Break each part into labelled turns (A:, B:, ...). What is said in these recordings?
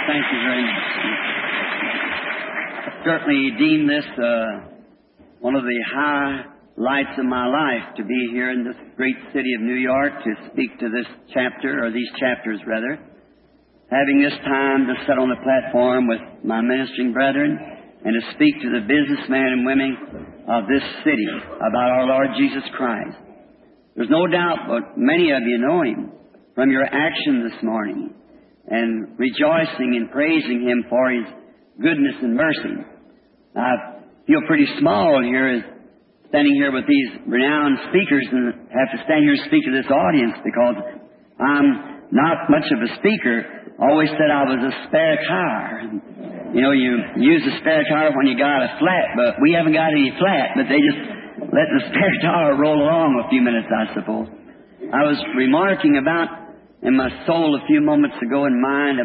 A: Thank you very much. I certainly deem this one of the highlights of my life to be here in this great city of New York to speak to this chapter, or these chapters rather. Having this time to sit on the platform with my ministering brethren and to speak to the businessmen and women of this city about our Lord Jesus Christ. There's no doubt but many of you know Him from your action this morning and rejoicing and praising Him for His goodness and mercy. I feel pretty small here standing here with these renowned speakers and have to stand here and speak to this audience because I'm not much of a speaker. I always said I was a spare tire. You know, you use a spare tire when you got a flat, but we haven't got any flat, but they just let the spare tire roll along a few minutes, I suppose. I was remarking about in my soul a few moments ago in mind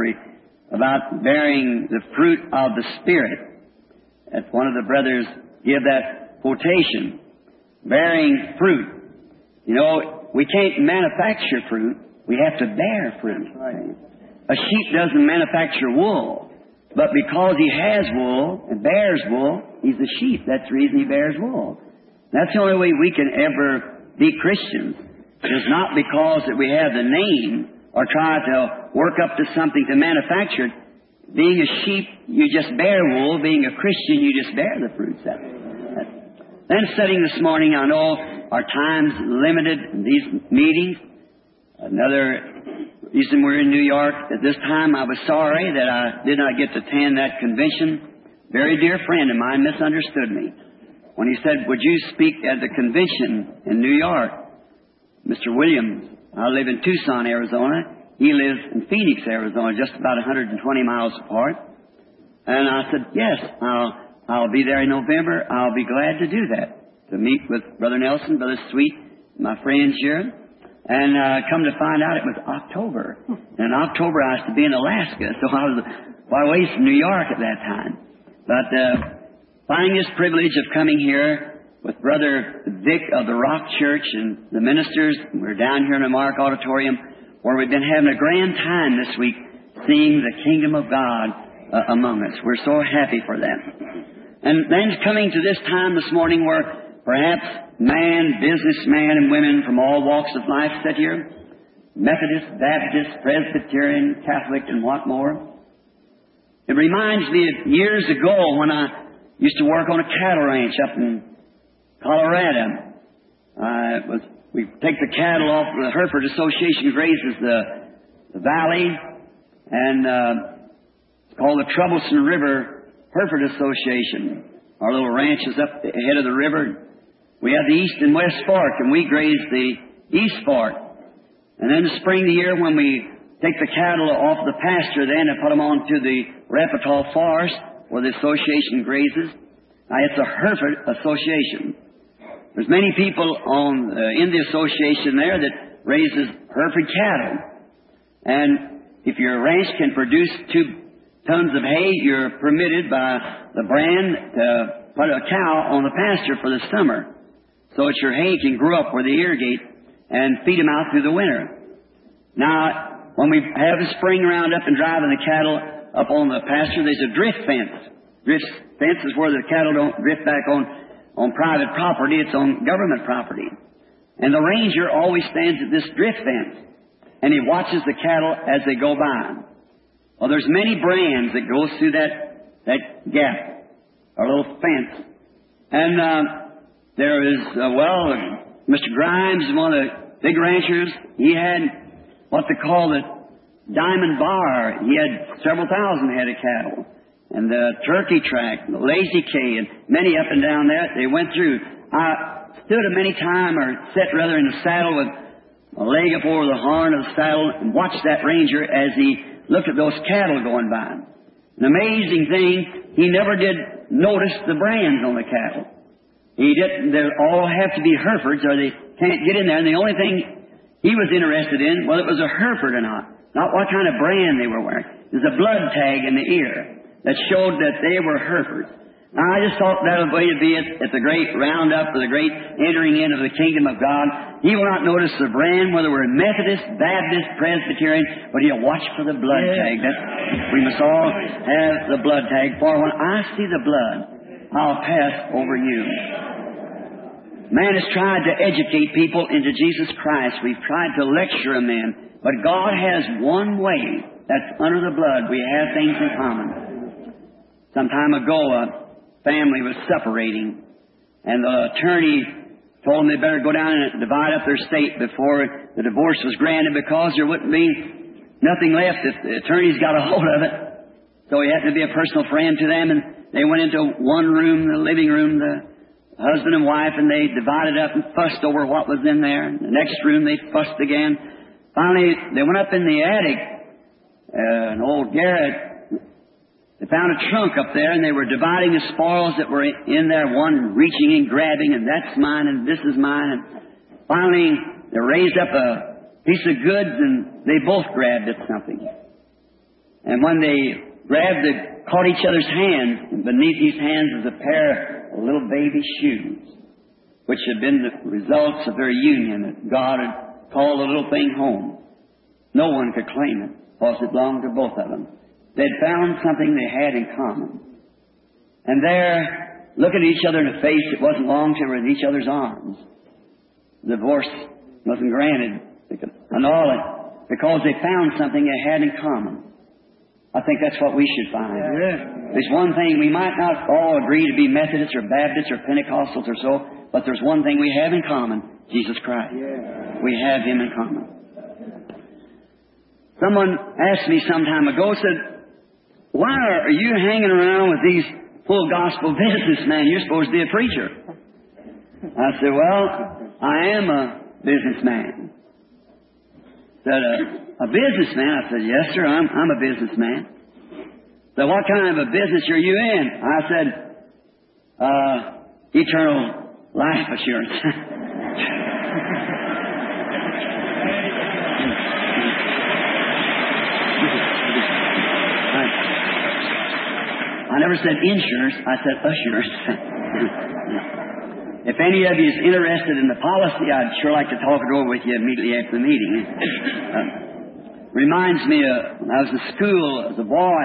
A: about bearing the fruit of the Spirit. As one of the brothers gave that quotation, bearing fruit. You know, we can't manufacture fruit. We have to bear fruit. Right. A sheep doesn't manufacture wool. But because he has wool and bears wool, he's a sheep. That's the reason he bears wool. That's the only way we can ever be Christians. It's not because that we have the name or try to work up to something to manufacture it. Being a sheep, you just bear wool. Being a Christian, you just bear the fruits of it. Then sitting this morning, I know our time's limited in these meetings. Another reason we're in New York at this time, I was sorry that I did not get to attend that convention. Very dear friend of mine misunderstood me when he said, would you speak at the convention in New York? Mr. Williams, I live in Tucson, Arizona. He lives in Phoenix, Arizona, just about 120 miles apart. And I said, yes, I'll be there in November. I'll be glad to do that, to meet with Brother Nelson, Brother Sweet, my friends here. And come to find out it was October. And in October I was to be in Alaska, so I was far away from New York at that time. But finding this privilege of coming here with Brother Vic of the Rock Church and the ministers, we're down here in the Mark Auditorium, where we've been having a grand time this week seeing the kingdom of God among us. We're so happy for that. And then coming to this time this morning where perhaps businessmen and women from all walks of life sit here, Methodist, Baptist, Presbyterian, Catholic, and what more. It reminds me of years ago when I used to work on a cattle ranch up in Colorado. We take the cattle off the Hereford Association grazes the valley, and it's called the Troublesome River Hereford Association. Our little ranch is up the head of the river. We have the East and West Fork, and we graze the East Fork. And then the spring of the year when we take the cattle off the pasture then and put them onto the Repetal Forest where the association grazes. Now, it's a Hereford Association. There's many people in the association there that raises Hereford cattle. And if your ranch can produce 2 tons of hay, you're permitted by the brand to put a cow on the pasture for the summer, so that your hay can grow up where they irrigate and feed them out through the winter. Now, when we have the spring roundup and driving the cattle up on the pasture, there's a drift fence. Drift fence is where the cattle don't drift back on private property. It's on government property. And the ranger always stands at this drift fence, and he watches the cattle as they go by. Well, there's many brands that goes through that gap, our little fence. And there is, Mr. Grimes, one of the big ranchers. He had what they call the Diamond Bar. He had several thousand head of cattle. And the Turkey Track, the Lazy K, and many up and down there, they went through. I stood a many time, or sat rather in the saddle with a leg up over the horn of the saddle and watched that ranger as he looked at those cattle going by. An amazing thing, he never did notice the brands on the cattle. He didn't. They all have to be Herefords, or they can't get in there. And the only thing he was interested in, whether it was a Hereford or not what kind of brand they were wearing. There's a blood tag in the ear that showed that they were Herefords. Now, I just thought that was the way to be at the great roundup, or the great entering in of the kingdom of God. He will not notice the brand, whether we're Methodist, Baptist, Presbyterian, but He'll watch for the blood tag. We must all have the blood tag. For when I see the blood, I'll pass over you. Man has tried to educate people into Jesus Christ. We've tried to lecture them in. But God has one way. That's under the blood. We have things in common. Some time ago, a family was separating, and the attorney told them they better go down and divide up their estate before the divorce was granted, because there wouldn't be nothing left if the attorney's got a hold of it. So he happened to be a personal friend to them, and they went into one room, the living room, the husband and wife, and they divided up and fussed over what was in there. In the next room, they fussed again. Finally, they went up in the attic, an old garret. They found a trunk up there, and they were dividing the spoils that were in there, one reaching and grabbing, and that's mine, and this is mine. And finally, they raised up a piece of goods, and they both grabbed at something. And when they grabbed, they caught each other's hands, and beneath these hands was a pair of little baby shoes, which had been the results of their union, that God had called the little thing home. No one could claim it, because it belonged to both of them. They'd found something they had in common. And there, looking at each other in the face, it wasn't long till they were in each other's arms. The divorce wasn't granted. They could annul it because they found something they had in common. I think that's what we should find. Yeah. There's one thing, we might not all agree to be Methodists or Baptists or Pentecostals or so, but there's one thing we have in common: Jesus Christ. Yeah. We have Him in common. Someone asked me some time ago, said, "Why are you hanging around with these full gospel businessmen? You're supposed to be a preacher." I said, "Well, I am a businessman." Said, "A businessman?" I said, "Yes, sir, I'm a businessman." So what kind of a business are you in? I said, eternal life assurance. I never said insurance, I said assurance. If any of you is interested in the policy, I'd sure like to talk it over with you immediately after the meeting. Reminds me of when I was in school as a boy,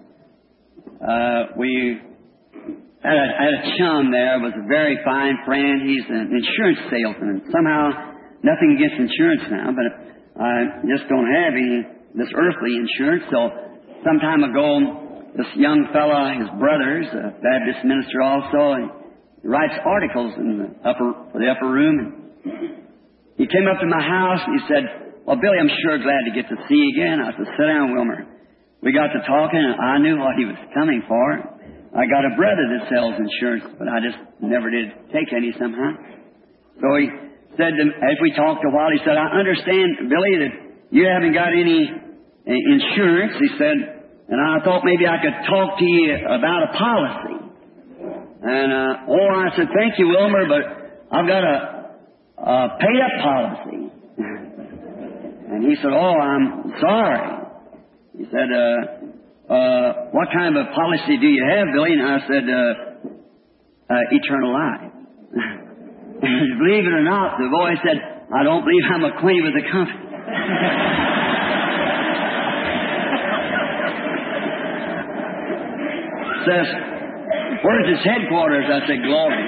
A: we had a chum there, was a very fine friend. He's an insurance salesman. Somehow, nothing against insurance now, but I just don't have any this earthly insurance. So some time ago, this young fella, his brother's a Baptist minister also, he writes articles for the upper room. He came up to my house and he said, "Well, Billy, I'm sure glad to get to see you again." I said, "Sit down, Wilmer." We got to talking, and I knew what he was coming for. I got a brother that sells insurance, but I just never did take any somehow. So he said, as we talked a while, he said, "I understand, Billy, that you haven't got any insurance." He said, "And I thought maybe I could talk to you about a policy." And, I said, "Thank you, Wilmer, but I've got a paid-up policy." And he said, "Oh, I'm sorry." He said, "What kind of a policy do you have, Billy?" And I said, "Eternal life." And believe it or not, the boy said, "I don't believe I'm acquainted with the company." Says, "Where's its headquarters?" I said, "Glory."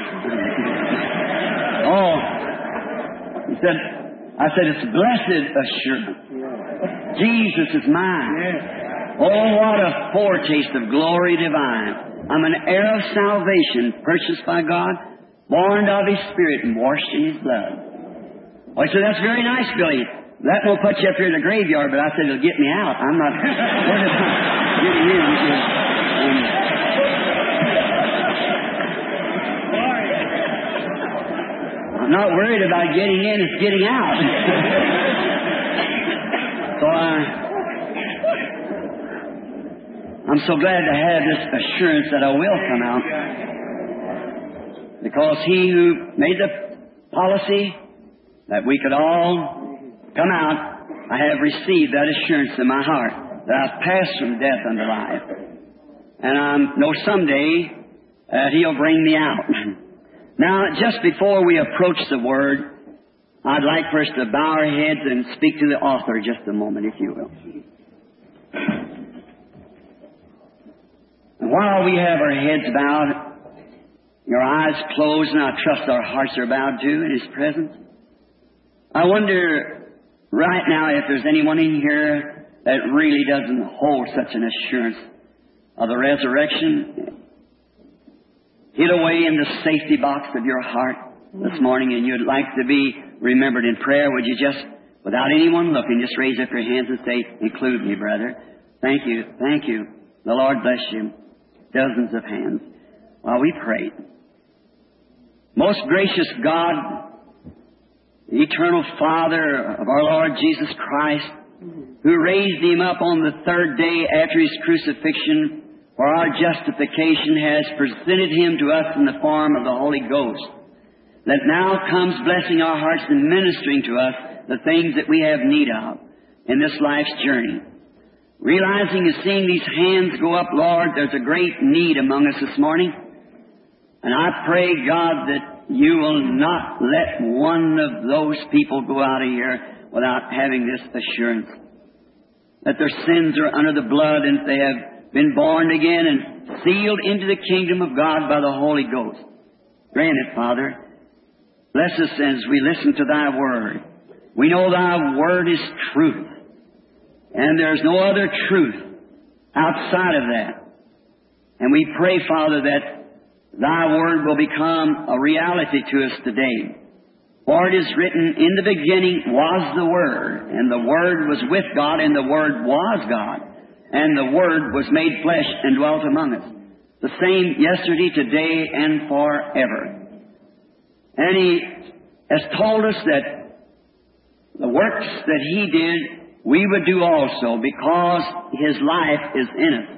A: I said, "It's blessed assurance. Jesus is mine. Oh, what a foretaste of glory divine. I'm an heir of salvation, purchased by God, born of His Spirit, and washed in His blood." I said, "That's very nice, Billy. That won't put you up here in the graveyard," but I said, "It'll get me out. I'm not worried about getting in." I'm not worried about getting in, it's getting out. So I'm so glad to have this assurance that I will come out. Because He who made the policy that we could all come out, I have received that assurance in my heart that I've passed from death unto life. And I know someday that He'll bring me out. Now, just before we approach the Word, I'd like for us to bow our heads and speak to the author just a moment, if you will. And while we have our heads bowed, your eyes closed, and I trust our hearts are bowed too in His presence, I wonder right now if there's anyone in here that really doesn't hold such an assurance of the resurrection hid away in the safety box of your heart this morning, and you'd like to be remembered in prayer. Would you just, without anyone looking, just raise up your hands and say, "Include me, brother." Thank you. Thank you. The Lord bless you. Dozens of hands. While we pray. Most gracious God, the eternal Father of our Lord Jesus Christ, who raised Him up on the third day after His crucifixion for our justification, has presented Him to us in the form of the Holy Ghost, that now comes blessing our hearts and ministering to us the things that we have need of in this life's journey. Realizing and seeing these hands go up, Lord, there's a great need among us this morning. And I pray, God, that You will not let one of those people go out of here without having this assurance that their sins are under the blood and they have been born again and sealed into the kingdom of God by the Holy Ghost. Grant it, Father. Bless us as we listen to Thy Word. We know Thy Word is truth, and there's no other truth outside of that. And we pray, Father, that Thy Word will become a reality to us today. For it is written, "In the beginning was the Word, and the Word was with God, and the Word was God, and the Word was made flesh and dwelt among us." The same yesterday, today, and forever. And He has told us that the works that He did, we would do also, because His life is in us.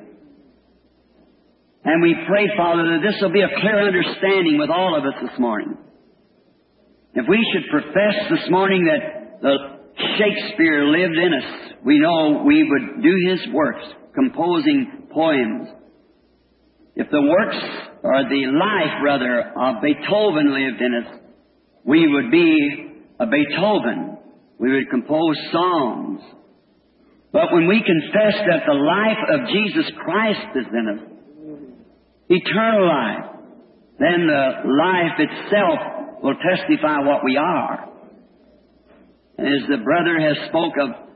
A: And we pray, Father, that this will be a clear understanding with all of us this morning. If we should profess this morning that the Shakespeare lived in us, we know we would do his works, composing poems. If the works, or the life, rather, of Beethoven lived in us, we would be a Beethoven. We would compose songs. But when we confess that the life of Jesus Christ is in us, eternal life, then the life itself will testify what we are. And as the brother has spoke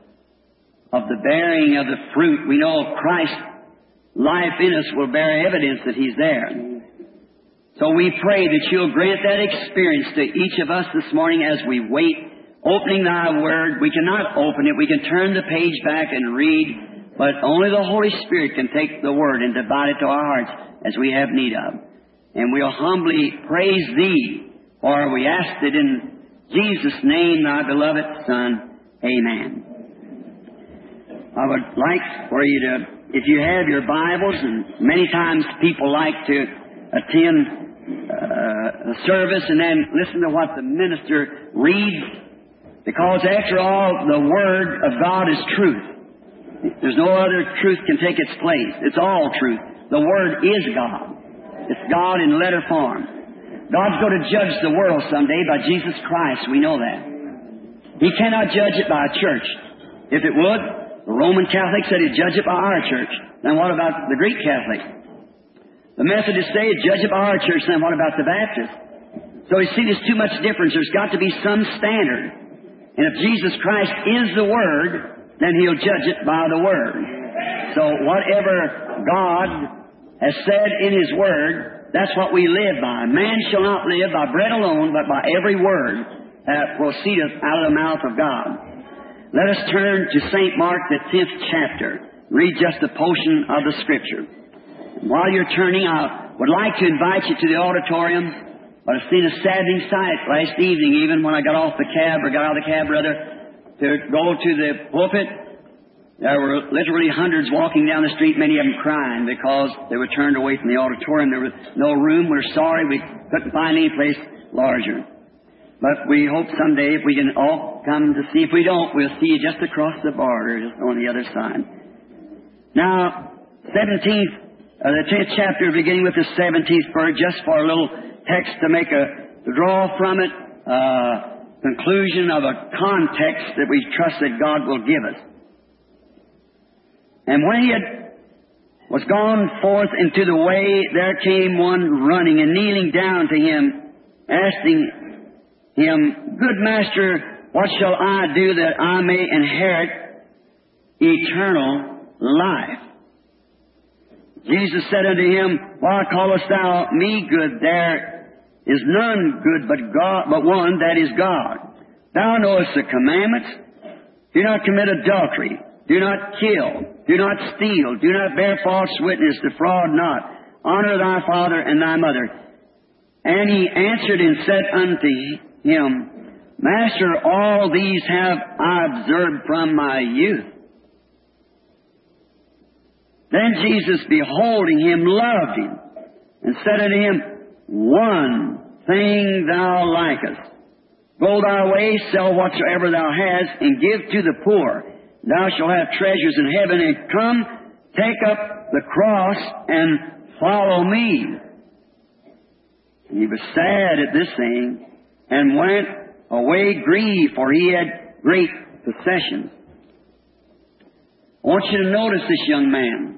A: of the bearing of the fruit, we know Christ's life in us will bear evidence that He's there. So we pray that You'll grant that experience to each of us this morning as we wait, opening Thy Word. We cannot open it. We can turn the page back and read, but only the Holy Spirit can take the Word and divide it to our hearts as we have need of. And we'll humbly praise Thee, for we ask it in Jesus' name, Thy beloved Son. Amen. I would like for you to, if you have your Bibles, and many times people like to attend a service and then listen to what the minister reads, because after all, the Word of God is truth. There's no other truth can take its place. It's all truth. The Word is God. It's God in letter form. God's going to judge the world someday by Jesus Christ. We know that. He cannot judge it by a church. If it would, the Roman Catholic said He'd judge it by our church. Then what about the Greek Catholic? The Methodists say He'd judge it by our church. Then what about the Baptist? So you see, there's too much difference. There's got to be some standard. And if Jesus Christ is the Word, then He'll judge it by the Word. So whatever God has said in His Word, that's what we live by. Man shall not live by bread alone, but by every word that proceedeth out of the mouth of God. Let us turn to St. Mark, the 10th chapter. Read just a portion of the Scripture. And while you're turning, I would like to invite you to the auditorium. But I've seen a saddening sight last evening, even when I got out of the cab, rather, to go to the pulpit. There were literally hundreds walking down the street, many of them crying because they were turned away from the auditorium. There was no room. We're sorry we couldn't find any place larger. But we hope someday if we can all come to see. If we don't, we'll see you just across the border, just on the other side. Now, 17th the 10th chapter, beginning with the 17th verse, just for a little text to draw from it, conclusion of a context that we trust that God will give us. And when he was gone forth into the way, there came one running and kneeling down to him, asking him, Good Master, what shall I do that I may inherit eternal life? Jesus said unto him, Why callest thou me good? There is none good but one, that is God. Thou knowest the commandments. Do not commit adultery. Do not kill. Do not steal. Do not bear false witness. Defraud not. Honor thy father and thy mother. And he answered and said unto him, Master, all these have I observed from my youth. Then Jesus, beholding him, loved him, and said unto him, One thing thou likest. Go thy way, sell whatsoever thou hast, and give to the poor. Thou shalt have treasures in heaven, and come, take up the cross, and follow me. And he was sad at this thing, and went away grieved, for he had great possessions. I want you to notice this young man,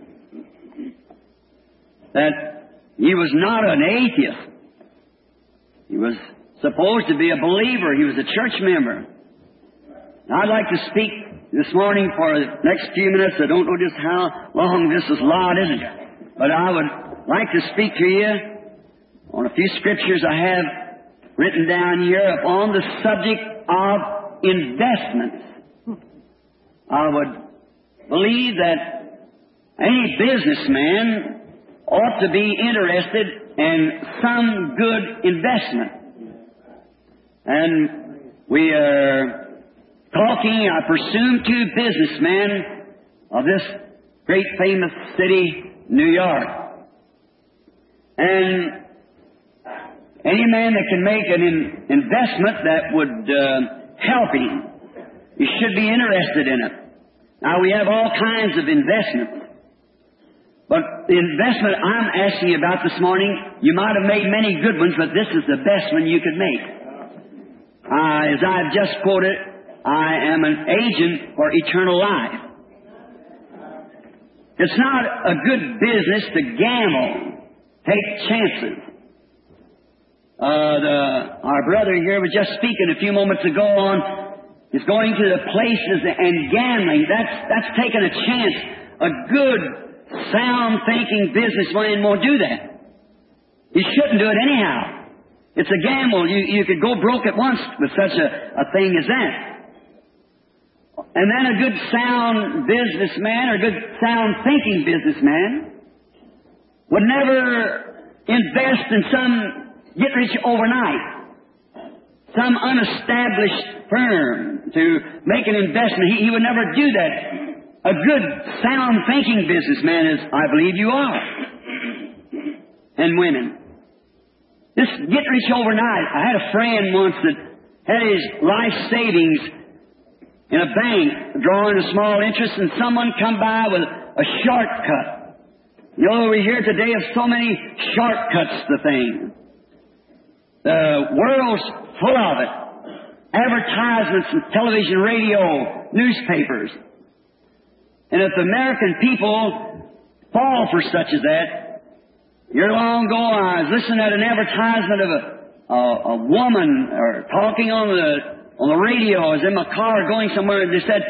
A: that he was not an atheist. He was supposed to be a believer. He was a church member. Now, I'd like to speak this morning for the next few minutes. I don't know just how long this is allotted, but I would like to speak to you on a few scriptures I have written down here on the subject of investments. I would believe that any businessman ought to be interested in some good investment. And we are talking, I presume, to businessmen of this great famous city, New York. And any man that can make an investment that would help him, he should be interested in it. Now, we have all kinds of investments. But the investment I'm asking you about this morning, you might have made many good ones, but this is the best one you could make. As I've just quoted, I am an agent for eternal life. It's not a good business to gamble, take chances. Our brother here was just speaking a few moments ago on is going to the places and gambling. That's taking a chance. A good, sound thinking businessman won't do that. He shouldn't do it anyhow. It's a gamble. You could go broke at once with such a thing as that. And then a good sound businessman or good sound thinking businessman would never invest in some get rich overnight, some unestablished firm to make an investment. He would never do that. A good sound thinking businessman is, I believe you are. And women. This get rich overnight. I had a friend once that had his life savings in a bank, drawing a small interest, and someone come by with a shortcut. You know, we hear today of so many shortcuts to things. The world's full of it. Advertisements in television, radio, newspapers. And if the American people fall for such as that, year long ago I was listening at an advertisement of a woman or talking on the radio. I was in my car going somewhere, and they said,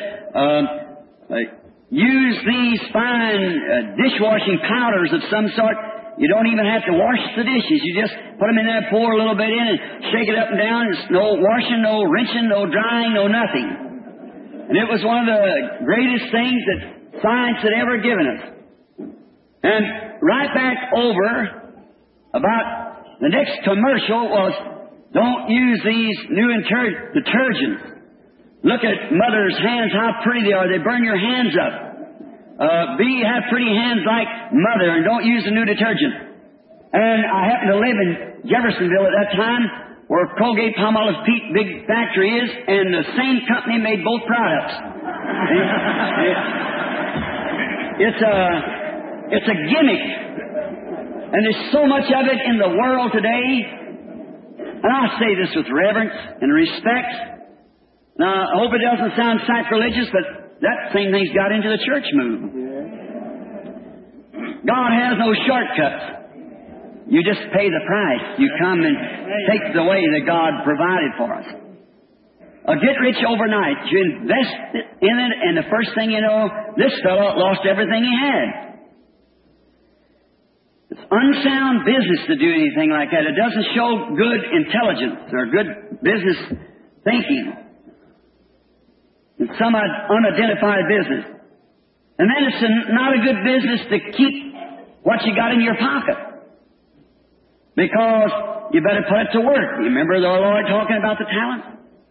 A: use these fine dishwashing powders of some sort. You don't even have to wash the dishes. You just put them in there, pour a little bit in, and shake it up and down. There's no washing, no rinsing, no drying, no nothing. And it was one of the greatest things that science had ever given us. And right back over, about the next commercial was, don't use these new detergents. Look at mother's hands, how pretty they are. They burn your hands up. Have pretty hands like mother, and don't use the new detergent. And I happened to live in Jeffersonville at that time, where Colgate-Palmolive's big factory is, and the same company made both products. It's a gimmick. And there's so much of it in the world today. And I say this with reverence and respect. Now, I hope it doesn't sound sacrilegious, but that same thing's got into the church movement. God has no shortcuts. You just pay the price. You come and take the way that God provided for us. Get rich overnight. You invest in it, and the first thing you know, this fellow lost everything he had. It's unsound business to do anything like that. It doesn't show good intelligence or good business thinking. It's some unidentified business. And then it's not a good business to keep what you got in your pocket. Because you better put it to work. You remember the Lord talking about the talents?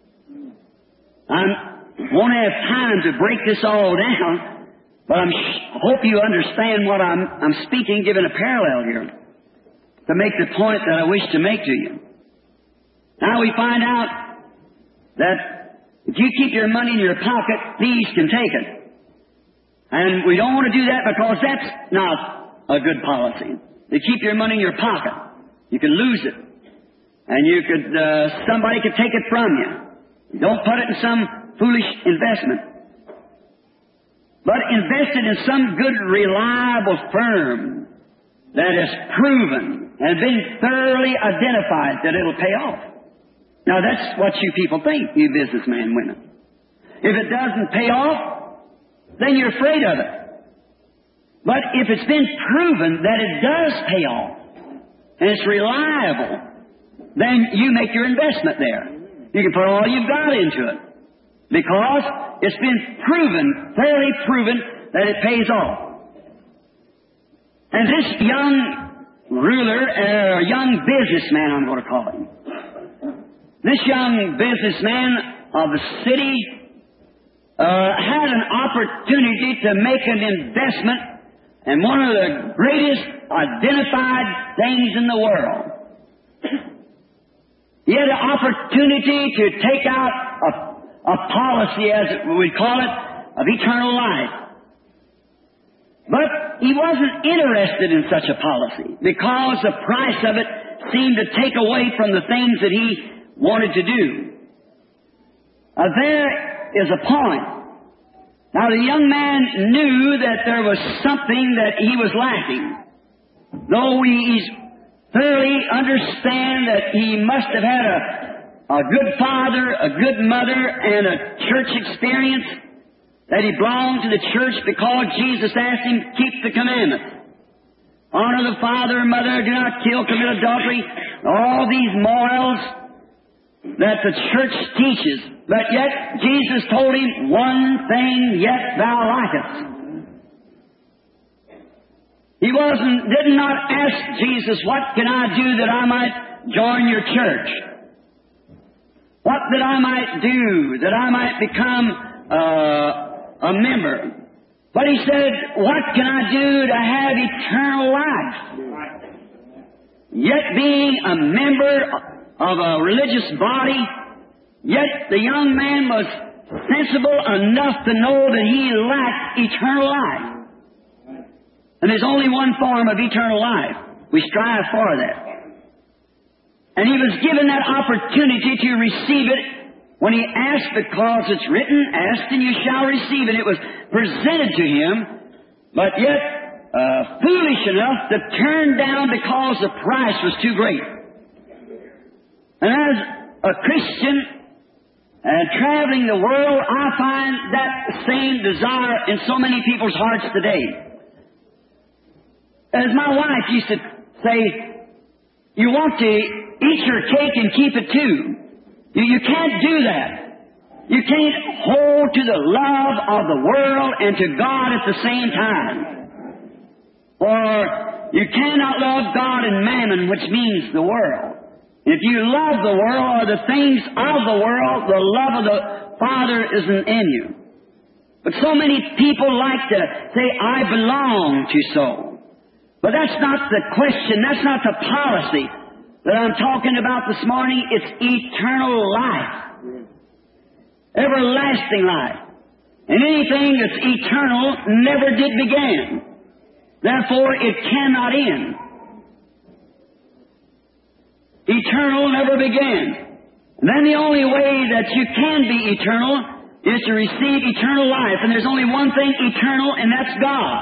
A: I won't have time to break this all down, but I hope you understand what I'm speaking, giving a parallel here, to make the point that I wish to make to you. Now we find out that if you keep your money in your pocket, thieves can take it. And we don't want to do that because that's not a good policy. To keep your money in your pocket. You can lose it. And you could, somebody could take it from you. Don't put it in some foolish investment. But invest it in some good, reliable firm that is proven and been thoroughly identified that it'll pay off. Now that's what you people think, you businessmen and women. If it doesn't pay off, then you're afraid of it. But if it's been proven that it does pay off, and it's reliable, then you make your investment there. You can put all you've got into it. Because it's been proven, thoroughly proven, that it pays off. And this young ruler, or young businessman, I'm going to call him. This young businessman of the city had an opportunity to make an investment in one of the greatest identified things in the world. He had an opportunity to take out a policy, as we call it, of eternal life. But he wasn't interested in such a policy because the price of it seemed to take away from the things that he wanted to do. There is a point. Now the young man knew that there was something that he was lacking. Though he thoroughly understand that he must have had a good father, a good mother, and a church experience, that he belonged to the church because Jesus asked him to keep the commandments. Honor the father and mother, do not kill, commit adultery, all these morals that the church teaches. But yet Jesus told him, one thing yet thou lackest. He did not ask Jesus, what can I do that I might join your church? What that I might do, that I might become a member? But he said, what can I do to have eternal life? Yet being a member of a religious body, yet the young man was sensible enough to know that he lacked eternal life. And there's only one form of eternal life. We strive for that. And he was given that opportunity to receive it when he asked, because it's written, ask and you shall receive it. It was presented to him, but yet foolish enough to turn down because the price was too great. And as a Christian traveling the world, I find that same desire in so many people's hearts today. As my wife used to say, you want to eat your cake and keep it too. You can't do that. You can't hold to the love of the world and to God at the same time. Or you cannot love God and mammon, which means the world. If you love the world or the things of the world, the love of the Father isn't in you. But so many people like to say, I belong to so. But that's not the question. That's not the policy that I'm talking about this morning. It's eternal life. Everlasting life. And anything that's eternal never did begin. Therefore, it cannot end. Eternal never began. And then the only way that you can be eternal is to receive eternal life. And there's only one thing eternal, and that's God.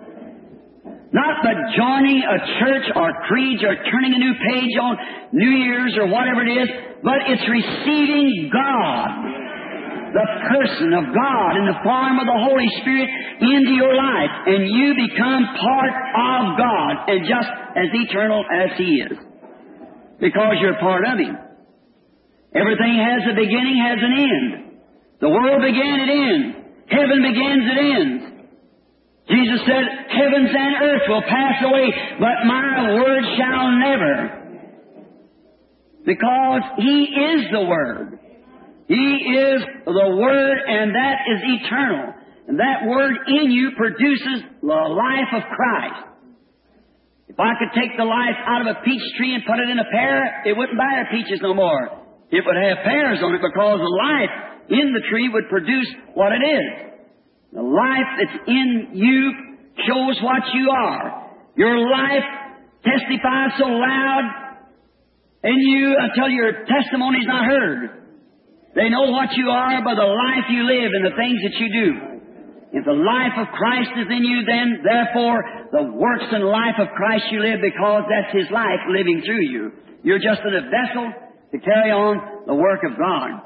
A: Not but joining a church or creeds or turning a new page on New Year's or whatever it is, but it's receiving God, the person of God in the form of the Holy Spirit into your life, and you become part of God and just as eternal as He is, because you're part of Him. Everything has a beginning, has an end. The world began, it ends. Heaven begins, it ends. Jesus said, heavens and earth will pass away, but my word shall never. Because He is the Word. He is the Word, and that is eternal. And that Word in you produces the life of Christ. If I could take the life out of a peach tree and put it in a pear, it wouldn't bear peaches no more. It would have pears on it, because the life in the tree would produce what it is. The life that's in you shows what you are. Your life testifies so loud in you until your testimony is not heard. They know what you are by the life you live and the things that you do. If the life of Christ is in you, then therefore the works and life of Christ you live, because that's His life living through you. You're just a vessel to carry on the work of God.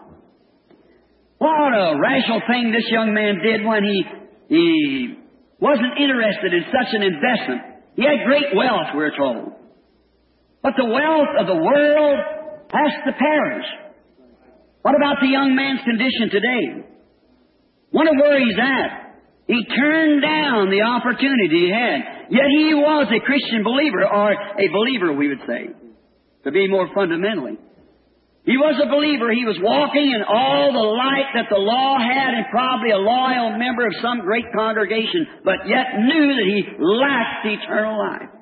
A: What a rational thing this young man did when he wasn't interested in such an investment. He had great wealth, we're told. But the wealth of the world has to perish. What about the young man's condition today? Wonder where he's at. He turned down the opportunity he had. Yet he was a Christian believer, or a believer, we would say, to be more fundamentally. He was a believer. He was walking in all the light that the law had, and probably a loyal member of some great congregation, but yet knew that he lacked eternal life.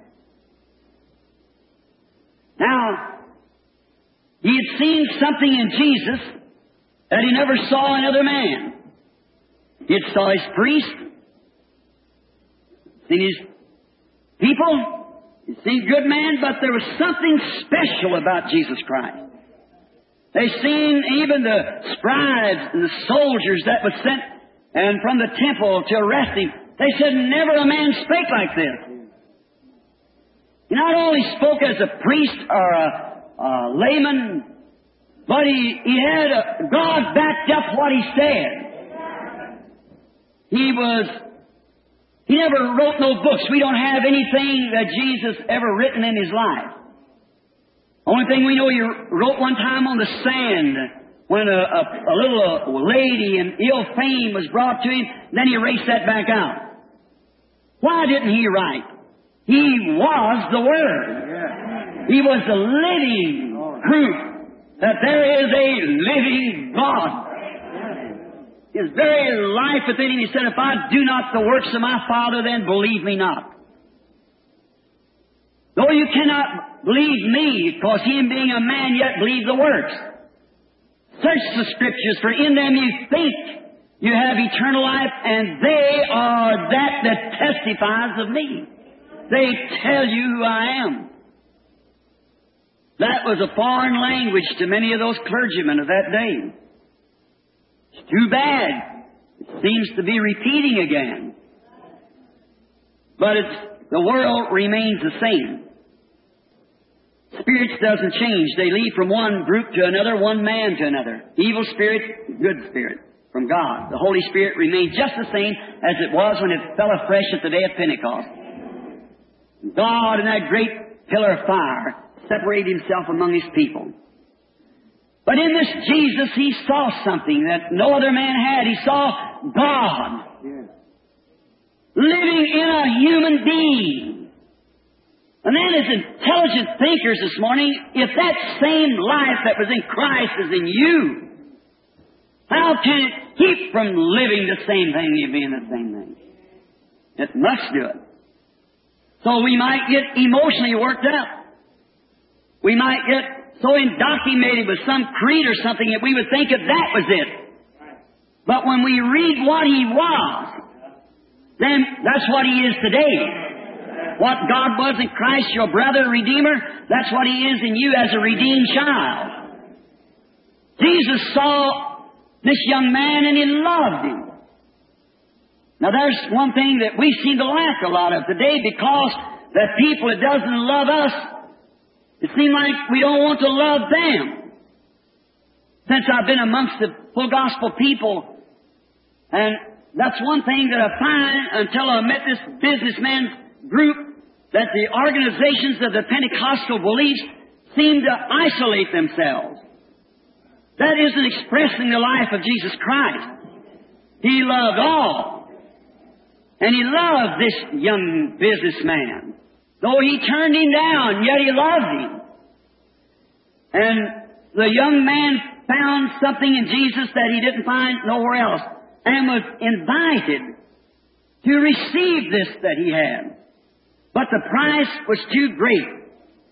A: Now, he had seen something in Jesus that he never saw in other man. He had saw his priest, seen his people, he'd seen good man, but there was something special about Jesus Christ. They seen even the scribes and the soldiers that was sent and from the temple to arrest him. They said, never a man spake like this. He not only spoke as a priest or a layman, but he had God backed up what he said. He never wrote no books. We don't have anything that Jesus ever written in His life. Only thing we know, He wrote one time on the sand when a little lady in ill fame was brought to Him, then He erased that back out. Why didn't He write? He was the Word. He was the living proof that there is a living God. His very life within Him, He said, if I do not the works of my Father, then believe me not. Though you cannot believe me, because Him being a man yet believe the works. Search the Scriptures, for in them you think you have eternal life, and they are that testifies of me. They tell you who I am. That was a foreign language to many of those clergymen of that day. It's too bad. It seems to be repeating again. But the world remains the same. Spirits doesn't change. They lead from one group to another, one man to another. Evil spirit, good spirit from God. The Holy Spirit remains just the same as it was when it fell afresh at the day of Pentecost. God in that great pillar of fire separated Himself among His people. But in this Jesus, He saw something that no other man had. He saw God living in a human being. And then as intelligent thinkers this morning, if that same life that was in Christ is in you, how can it keep from living the same thing and being the same thing? It must do it. So we might get emotionally worked up. We might get so indoctrinated with some creed or something that we would think that that was it. But when we read what He was, then that's what He is today. what God was in Christ, your brother, Redeemer, that's what He is in you as a redeemed child. Jesus saw this young man and He loved him. Now there's one thing that we seem to lack a lot of today, because the people that doesn't love us, it seems like we don't want to love them. Since I've been amongst the full gospel people, and that's one thing that I find until I met this businessman's group, that the organizations of the Pentecostal beliefs seem to isolate themselves. That isn't expressing the life of Jesus Christ. He loved all. And He loved this young businessman. Though he turned him down, yet He loved him. And the young man found something in Jesus that he didn't find nowhere else, and was invited to receive this that he had. But the price was too great.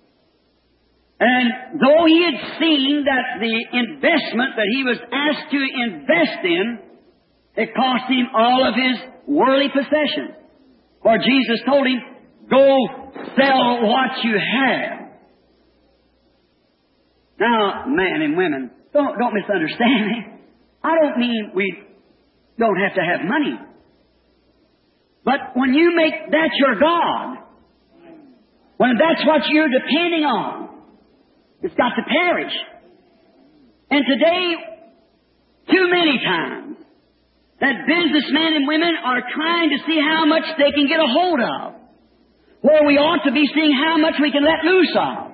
A: And though he had seen that the investment that he was asked to invest in, it cost him all of his worldly possessions. For Jesus told him, go sell what you have. Now, men and women, don't misunderstand me. I don't mean we don't have to have money. But when you make that your God, when that's what you're depending on, it's got to perish. And today, too many times, that businessmen and women are trying to see how much they can get a hold of, where we ought to be seeing how much we can let loose of.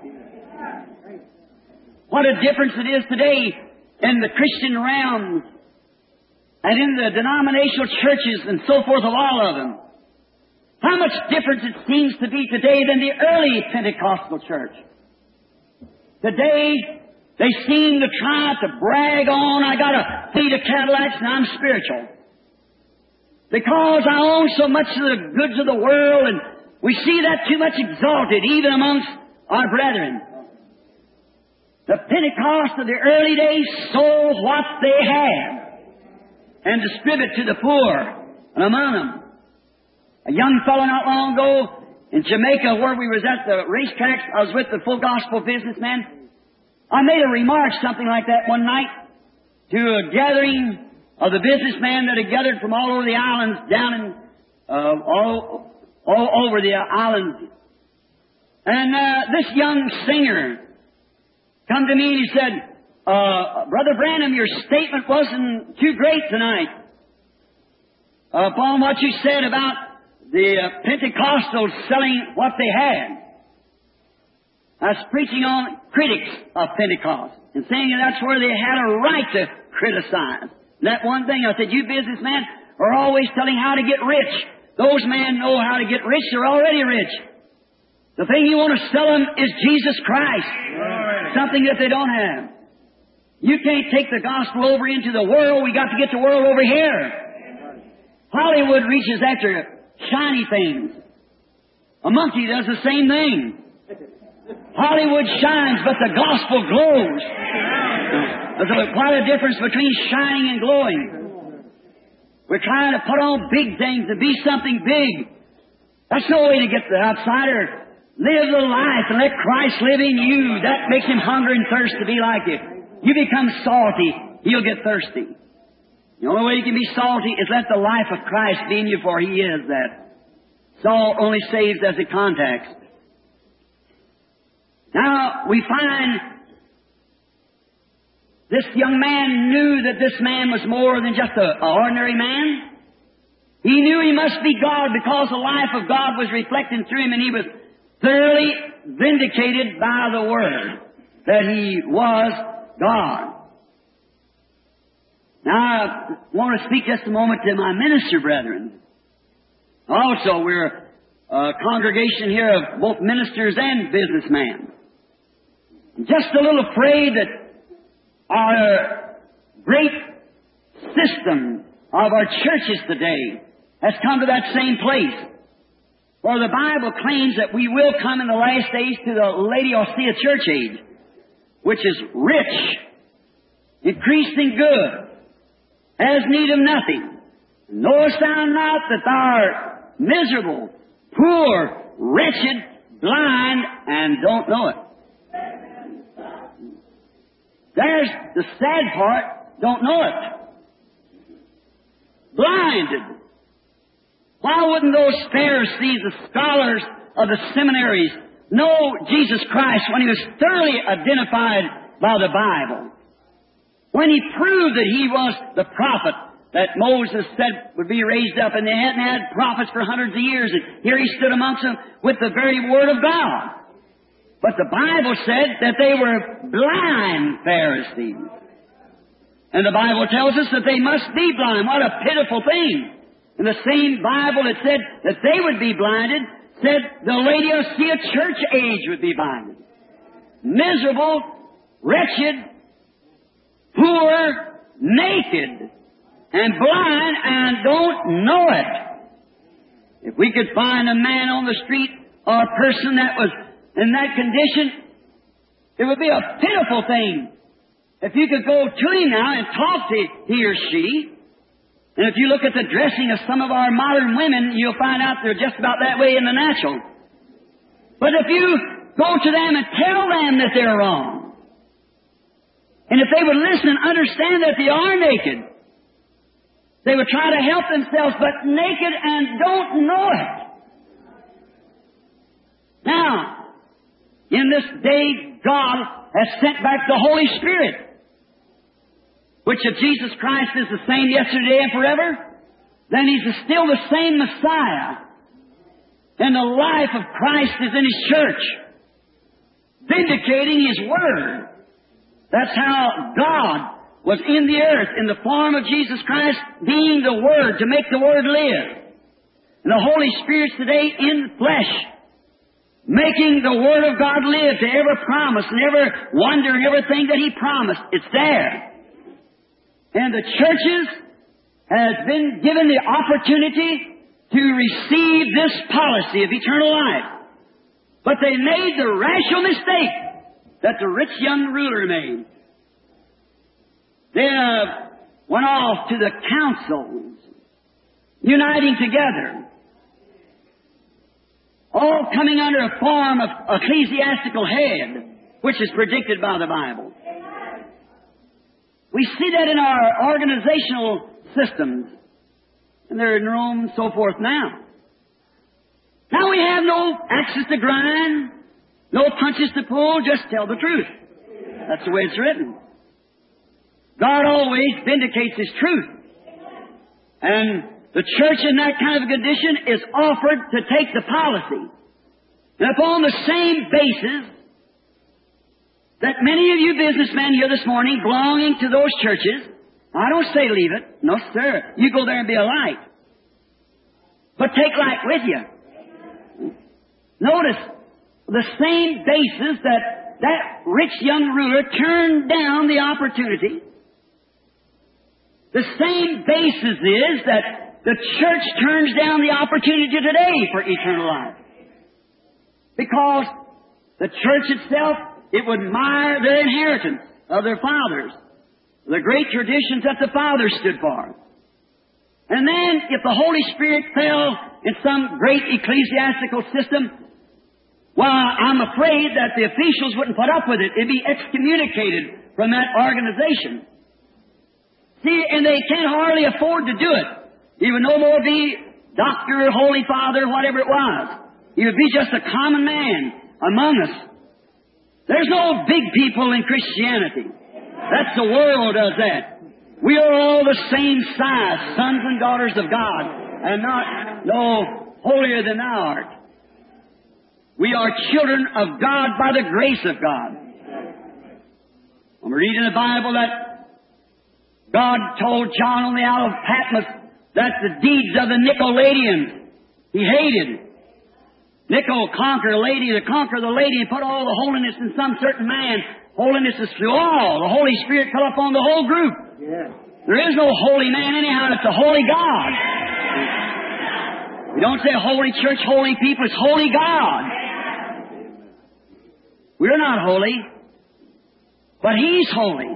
A: What a difference it is today in the Christian realms and in the denominational churches and so forth of all of them. How much difference it seems to be today than the early Pentecostal church. Today, they seem to try to brag on, I got a fleet of Cadillacs and I'm spiritual. Because I own so much of the goods of the world, and we see that too much exalted, even amongst our brethren. The Pentecost of the early days sold what they had and distributed to the poor and among them. A young fellow not long ago in Jamaica, where we was at the racetracks, I was with the full gospel businessman. I made a remark, something like that, one night to a gathering of the businessmen that had gathered from all over the islands, down in all over the islands. And this young singer come to me and he said, Brother Branham, your statement wasn't too great tonight upon what you said about the Pentecostals selling what they had. I was preaching on critics of Pentecost and saying that that's where they had a right to criticize. That one thing, I said, you businessmen are always telling how to get rich. Those men know how to get rich. They're already rich. The thing you want to sell them is Jesus Christ. Something that they don't have. You can't take the gospel over into the world. We got to get the world over here. Hollywood reaches after shiny things. A monkey does the same thing. Hollywood shines, but the gospel glows. There's quite a difference between shining and glowing. We're trying to put on big things and be something big. That's no way to get the outsider. Live the life and let Christ live in you. That makes him hunger and thirst to be like you. You become salty, he'll get thirsty. The only way you can be salty is let the life of Christ be in you, for He is that. Salt only saves as it contacts. Now, we find this young man knew that this man was more than just an ordinary man. He knew he must be God because the life of God was reflecting through him, and he was thoroughly vindicated by the Word that he was God. Now, I want to speak just a moment to my minister brethren. Also, we're a congregation here of both ministers and businessmen. Just a little afraid that our great system of our churches today has come to that same place. For the Bible claims that we will come in the last days to the Laodicea church age, which is rich, increasing good, has need of nothing. Knowest thou not that thou art miserable, poor, wretched, blind, and don't know it. There's the sad part, don't know it. Blinded. Why wouldn't those Pharisees, the scholars of the seminaries, know Jesus Christ when He was thoroughly identified by the Bible? When He proved that He was the prophet that Moses said would be raised up, and they hadn't had prophets for hundreds of years, and here He stood amongst them with the very Word of God. But the Bible said that they were blind Pharisees. And the Bible tells us that they must be blind. What a pitiful thing. In the same Bible that said that they would be blinded, said the Laodicea church age would be blinded. Miserable, wretched, poor, naked, and blind, and don't know it. If we could find a man on the street or a person that was in that condition, it would be a pitiful thing. If you could go to him now and talk to he or she, and if you look at the dressing of some of our modern women, you'll find out they're just about that way in the natural. But if you go to them and tell them that they're wrong, and if they would listen and understand that they are naked, they would try to help themselves, but naked and don't know it. Now, in this day, God has sent back the Holy Spirit, which if Jesus Christ is the same yesterday and forever, then He's still the same Messiah. And the life of Christ is in His church, vindicating His Word. That's how God was in the earth in the form of Jesus Christ, being the Word, to make the Word live. And the Holy Spirit's today in the flesh, making the Word of God live to every promise and every wonder and everything that He promised. It's there. And the churches has been given the opportunity to receive this policy of eternal life. But they made the rational mistake that the rich young ruler made. They went off to the councils, uniting together, all coming under a form of ecclesiastical head, which is predicted by the Bible. We see that in our organizational systems, and they're in Rome and so forth now. Now we have no axes to grind, no punches to pull, just tell the truth. That's the way it's written. God always vindicates His truth. And the church in that kind of condition is offered to take the policy. And upon the same basis that many of you businessmen here this morning belonging to those churches, I don't say leave it. No, sir. You go there and be a light. But take light with you. Notice the same basis that rich young ruler turned down the opportunity. The same basis is that the church turns down the opportunity today for eternal life. Because the church itself, it would admire their inheritance of their fathers, the great traditions that the fathers stood for. And then, if the Holy Spirit fell in some great ecclesiastical system, well, I'm afraid that the officials wouldn't put up with it. It'd be excommunicated from that organization. See, and they can't hardly afford to do it. He would no more be doctor, holy father, whatever it was. He would be just a common man among us. There's no big people in Christianity. That's the world does that. We are all the same size, sons and daughters of God, and not no holier than thou art. We are children of God by the grace of God. When we read in the Bible that God told John on the Isle of Patmos that the deeds of the Nicolaitans He hated. Nicol conquer a lady to conquer the lady and put all the holiness in some certain man. Holiness is through all. The Holy Spirit fell upon the whole group. Yeah. There is no holy man anyhow. It's a holy God. We don't say holy church, holy people. It's holy God. We're not holy, but He's holy.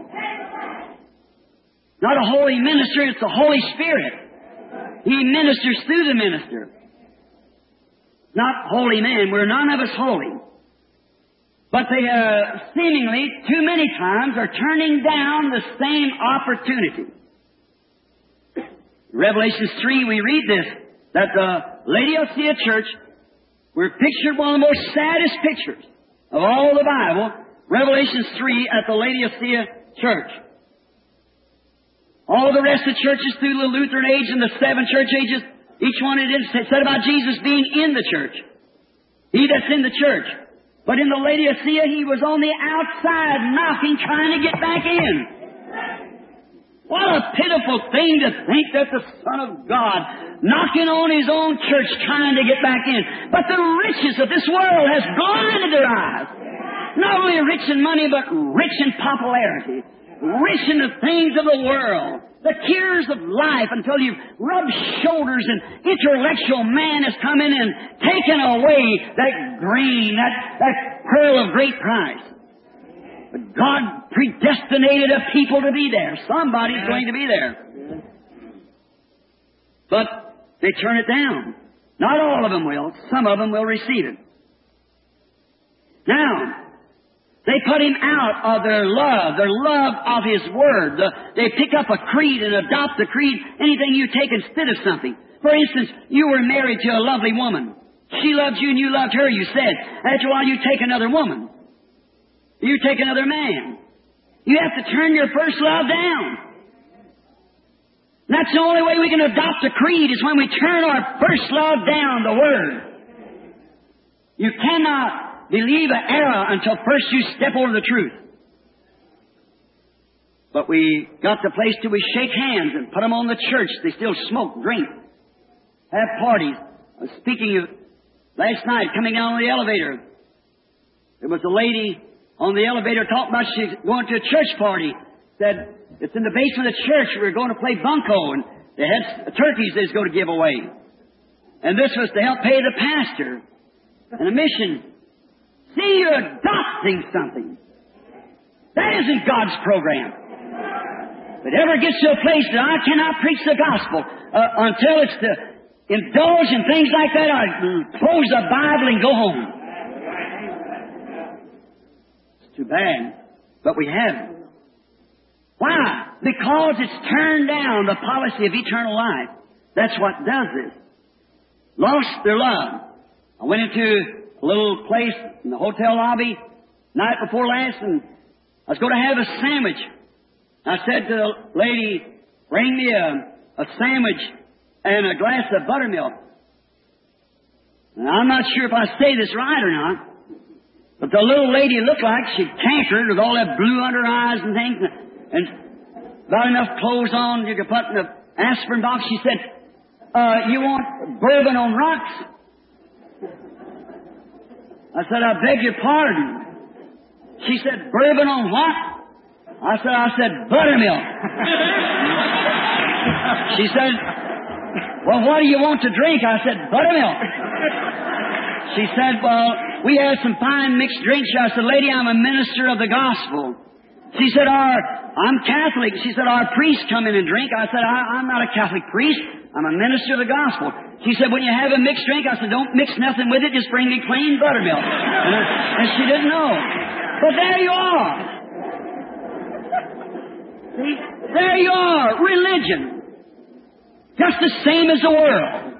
A: Not a holy minister, it's the Holy Spirit. He ministers through the minister. not holy men. We're none of us holy. But they seemingly, too many times, are turning down the same opportunity. Revelation 3, we read this, that the Laodicea church, we're pictured one of the most saddest pictures of all the Bible, Revelation 3 at the Laodicea church. All the rest of the churches through the Lutheran age and the 7 church ages, each one of them said about Jesus being in the church. He that's in the church. But in the Laodicea, he was on the outside knocking, trying to get back in. What a pitiful thing to think that the Son of God knocking on His own church trying to get back in. But the riches of this world has blinded their eyes. Not only rich in money, but rich in popularity. Rich in the things of the world. The cares of life until you've rubbed shoulders and intellectual man has come in and taken away that grain, that pearl of great price. But God predestinated a people to be there. Somebody's going to be there. But they turn it down. Not all of them will. Some of them will receive it. Now, they put him out of their love of His Word. They pick up a creed and adopt the creed, anything you take instead of something. For instance, you were married to a lovely woman. She loved you and you loved her, you said. After a while, you take another woman. You take another man. You have to turn your first love down. And that's the only way we can adopt a creed is when we turn our first love down, the Word. You cannot believe an error until first you step over the truth. But we got the place till we shake hands and put them on the church. They still smoke, drink, have parties. I was speaking of last night, coming down on the elevator. There was a lady on the elevator talking about she's going to a church party. Said, it's in the basement of the church. We're going to play bunco. And they had turkeys they was going to give away. And this was to help pay the pastor and a mission. See, you're adopting something. That isn't God's program. If it ever gets to a place that I cannot preach the gospel until it's to indulge in things like that, I close the Bible and go home. It's too bad, but we have it. Why? Because it's turned down the policy of eternal life. That's what does this. Lost their love. I went into a little place in the hotel lobby night before last, and I was going to have a sandwich. I said to the lady, bring me a sandwich and a glass of buttermilk. And I'm not sure if I say this right or not, but the little lady looked like she'd cankered with all that blue under her eyes and things, and about enough clothes on you could put in an aspirin box. She said, you want bourbon on rocks? I said, I beg your pardon. She said, bourbon on what? I said, buttermilk. She said, well, what do you want to drink? I said, buttermilk. She said, well, we have some fine mixed drinks. I said, lady, I'm a minister of the gospel. She said, I'm Catholic. She said, our priests come in and drink. I said, I'm not a Catholic priest. I'm a minister of the gospel. She said, when you have a mixed drink, I said, don't mix nothing with it. Just bring me plain buttermilk. And she didn't know. But there you are. See? There you are. Religion. Just the same as the world.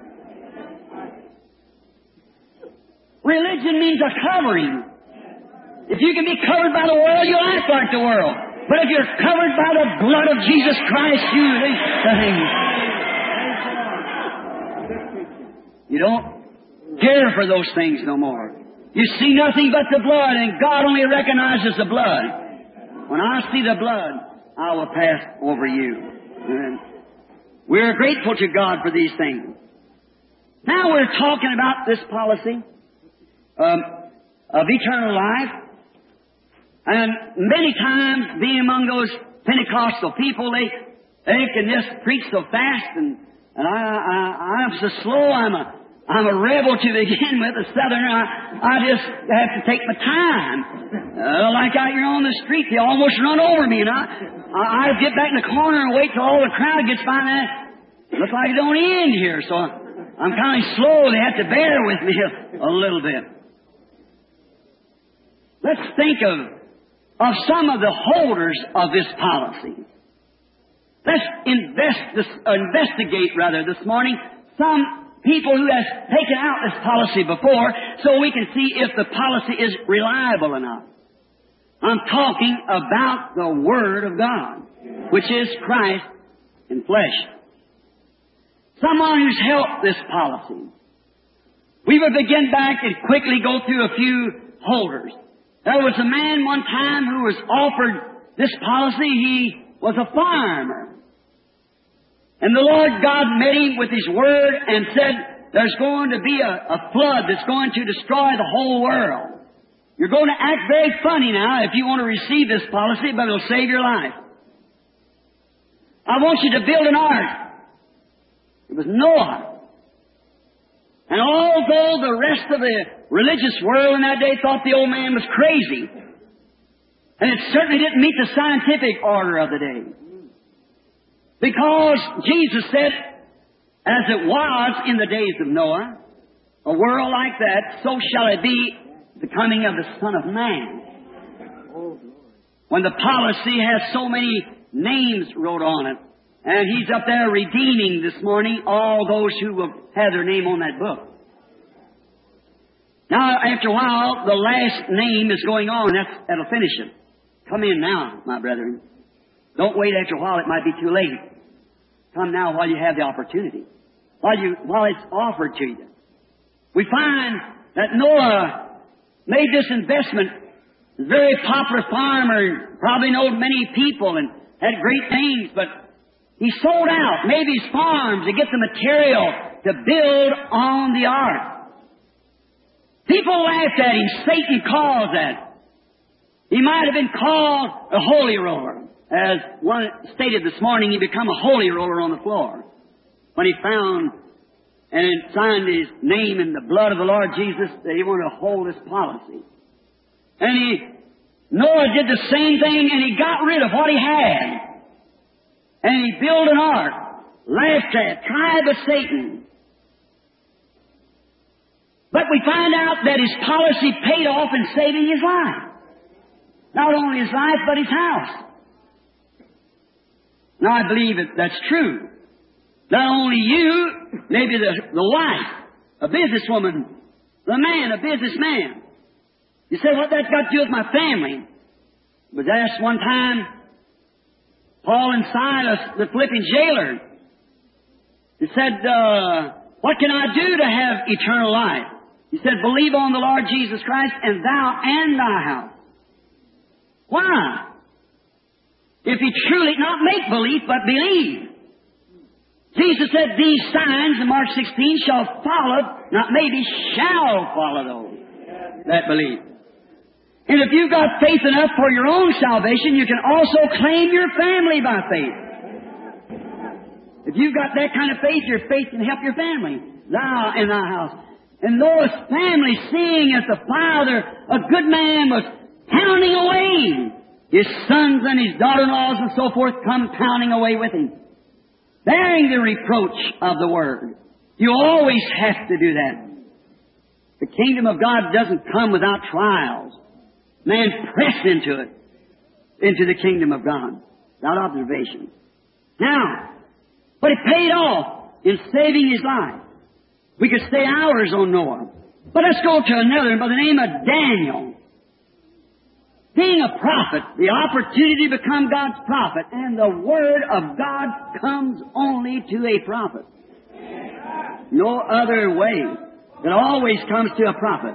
A: Religion means a covering. If you can be covered by the world, you'll act like the world. But if you're covered by the blood of Jesus Christ, you don't care for those things no more. You see nothing but the blood, and God only recognizes the blood. When I see the blood, I will pass over you. And we're grateful to God for these things. Now we're talking about this policy of eternal life. And many times, being among those Pentecostal people, they can just preach so fast, and I'm so slow. I'm a rebel to begin with, a southerner. I just have to take my time. Like out here on the street, they almost run over me, and I get back in the corner and wait till all the crowd gets by. And it looks like it don't end here. So I'm kind of slow. They have to bear with me a little bit. Let's think of some of the holders of this policy. Let's investigate this morning some people who has taken out this policy before so we can see if the policy is reliable or not. I'm talking about the Word of God, which is Christ in flesh. Someone who's helped this policy. We will begin back and quickly go through a few holders. There was a man one time who was offered this policy. He was a farmer. And the Lord God met him with His Word and said, there's going to be a flood that's going to destroy the whole world. You're going to act very funny now if you want to receive this policy, but it'll save your life. I want you to build an ark. It was Noah. And although the rest of the religious world in that day thought the old man was crazy, and it certainly didn't meet the scientific order of the day. Because Jesus said, as it was in the days of Noah, a world like that, so shall it be the coming of the Son of Man. When the policy has so many names wrote on it, and He's up there redeeming this morning all those who will have their name on that book. Now, after a while, the last name is going on. That'll finish it. Come in now, my brethren. Don't wait after a while. It might be too late. Come now while you have the opportunity. While it's offered to you. We find that Noah made this investment. He was a very popular farmer and probably knowed many people and had great things, but he sold out maybe his farms to get the material to build on the ark. People laughed at him. Satan caused that. He might have been called a holy roller. As one stated this morning, he became a holy roller on the floor when he found and signed his name in the blood of the Lord Jesus that he wanted to hold this policy. And Noah did the same thing, and he got rid of what he had. And he built an ark, laughed at, tried with Satan. But we find out that his policy paid off in saving his life. Not only his life, but his house. Now, I believe that's true. Not only you, maybe the wife, a businesswoman, the man, a businessman. You say, what that's got to do with my family? I was asked one time, Paul and Silas, the Philippian jailer, he said, what can I do to have eternal life? He said, believe on the Lord Jesus Christ, and thou and thy house. Why? If he truly, not make belief, but believe. Jesus said, these signs in Mark 16 shall follow, not maybe, shall follow those that believe. And if you've got faith enough for your own salvation, you can also claim your family by faith. If you've got that kind of faith, your faith can help your family. Thou and thy house. And Noah's family, seeing as the father, a good man, was pounding away. His sons and his daughter-in-laws and so forth come pounding away with him, bearing the reproach of the Word. You always have to do that. The kingdom of God doesn't come without trials. Man press into it, into the kingdom of God, without observation. Now, but it paid off in saving his life. We could stay hours on Noah. But let's go to another by the name of Daniel. Being a prophet, the opportunity to become God's prophet, and the Word of God comes only to a prophet. No other way. It always comes to a prophet.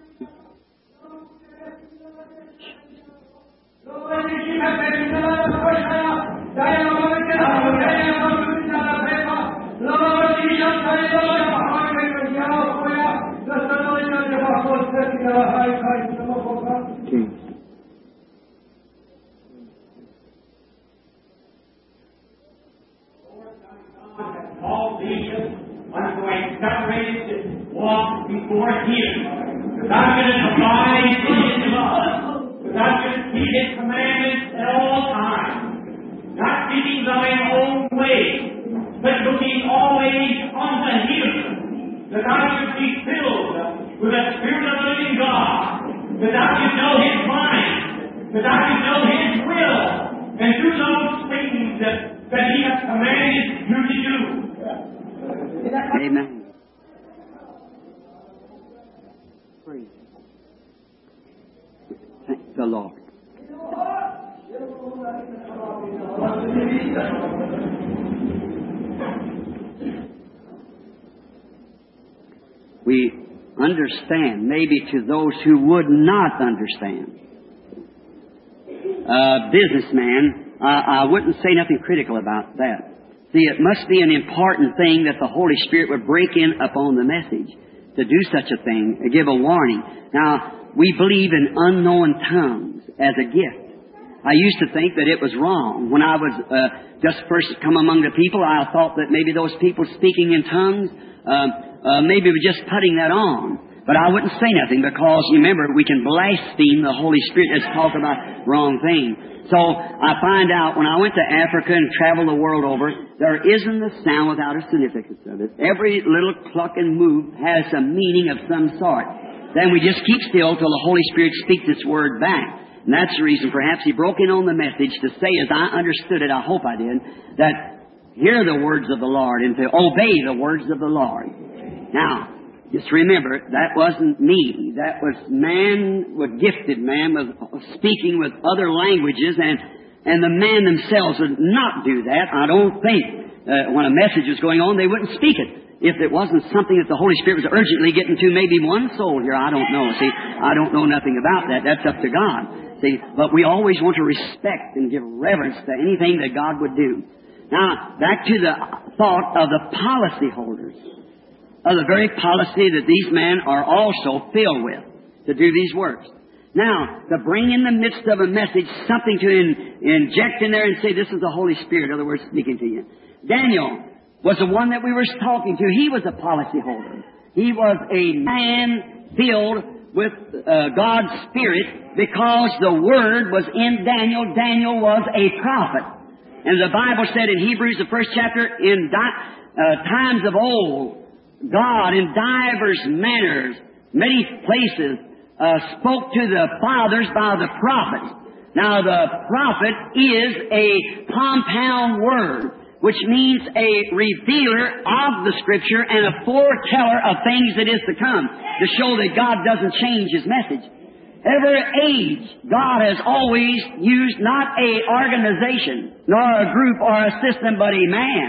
B: All these are going separated to walk before Him. Without going to abide in His love. Without going to keep His commandments at all times. Not seeking thine own way, but looking always unto Him that thou shouldst be filled with the Spirit of the living God, that thou shouldst know His mind, that thou shouldst know His will, and do those things that He hath commanded you to do.
A: Amen. Thank the Lord. We understand, maybe to those who would not understand. Businessman, I wouldn't say nothing critical about that. See, it must be an important thing that the Holy Spirit would break in upon the message to do such a thing, to give a warning. Now, we believe in unknown tongues as a gift. I used to think that it was wrong. When I was just first come among the people, I thought that maybe those people speaking in tongues, maybe were just putting that on. But I wouldn't say nothing because, remember, we can blaspheme the Holy Spirit. Let's talk about wrong things. So I find out when I went to Africa and traveled the world over, there isn't a sound without a significance of it. Every little cluck and move has a meaning of some sort. Then we just keep still till the Holy Spirit speaks its word back. And that's the reason perhaps He broke in on the message to say, as I understood it, I hope I did, that hear the words of the Lord and to obey the words of the Lord. Now, just remember, that wasn't me. That was man, a gifted man, was speaking with other languages, and the man themselves would not do that. I don't think when a message was going on, they wouldn't speak it. If it wasn't something that the Holy Spirit was urgently getting to maybe one soul here, I don't know. See, I don't know nothing about that. That's up to God. See, but we always want to respect and give reverence to anything that God would do. Now, back to the thought of the policy holders, of the very policy that these men are also filled with to do these works. Now, to bring in the midst of a message something to inject in there and say, this is the Holy Spirit, in other words, speaking to you. Daniel was the one that we were talking to. He was a policy holder. He was a man filled with God's Spirit because the Word was in Daniel. Daniel was a prophet. And the Bible said in Hebrews, the first chapter, in times of old, God in divers manners, many places, spoke to the fathers by the prophets. Now the prophet is a compound word, which means a revealer of the Scripture and a foreteller of things that is to come, to show that God doesn't change His message. Every age, God has always used not a organization, nor a group or a system, but a man.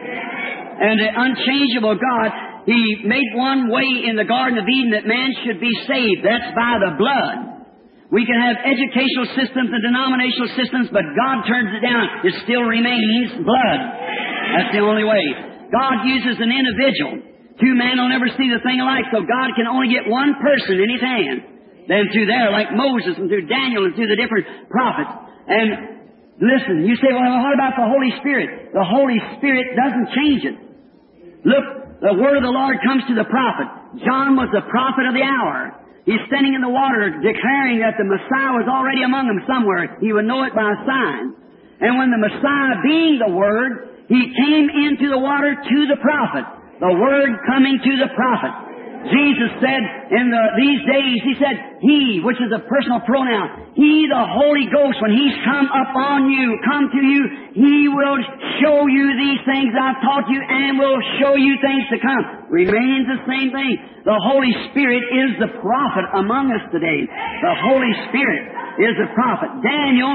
A: And the unchangeable God, He made one way in the Garden of Eden that man should be saved. That's by the blood. We can have educational systems and denominational systems, but God turns it down. It still remains blood. That's the only way. God uses an individual. Two men will never see the thing alike, so God can only get one person in His hand. Then through there, like Moses and through Daniel and through the different prophets. And listen, you say, well, what about the Holy Spirit? The Holy Spirit doesn't change it. Look, the word of the Lord comes to the prophet. John was the prophet of the hour. He's standing in the water declaring that the Messiah was already among them somewhere. He would know it by a sign. And when the Messiah, being the Word, He came into the water to the prophet. The Word coming to the prophet. Jesus said in these days, He said, He, which is a personal pronoun, He, the Holy Ghost, when He's come upon you, come to you, He will show you these things I've taught you and will show you things to come. Remains the same thing. The Holy Spirit is the prophet among us today. The Holy Spirit is the prophet. Daniel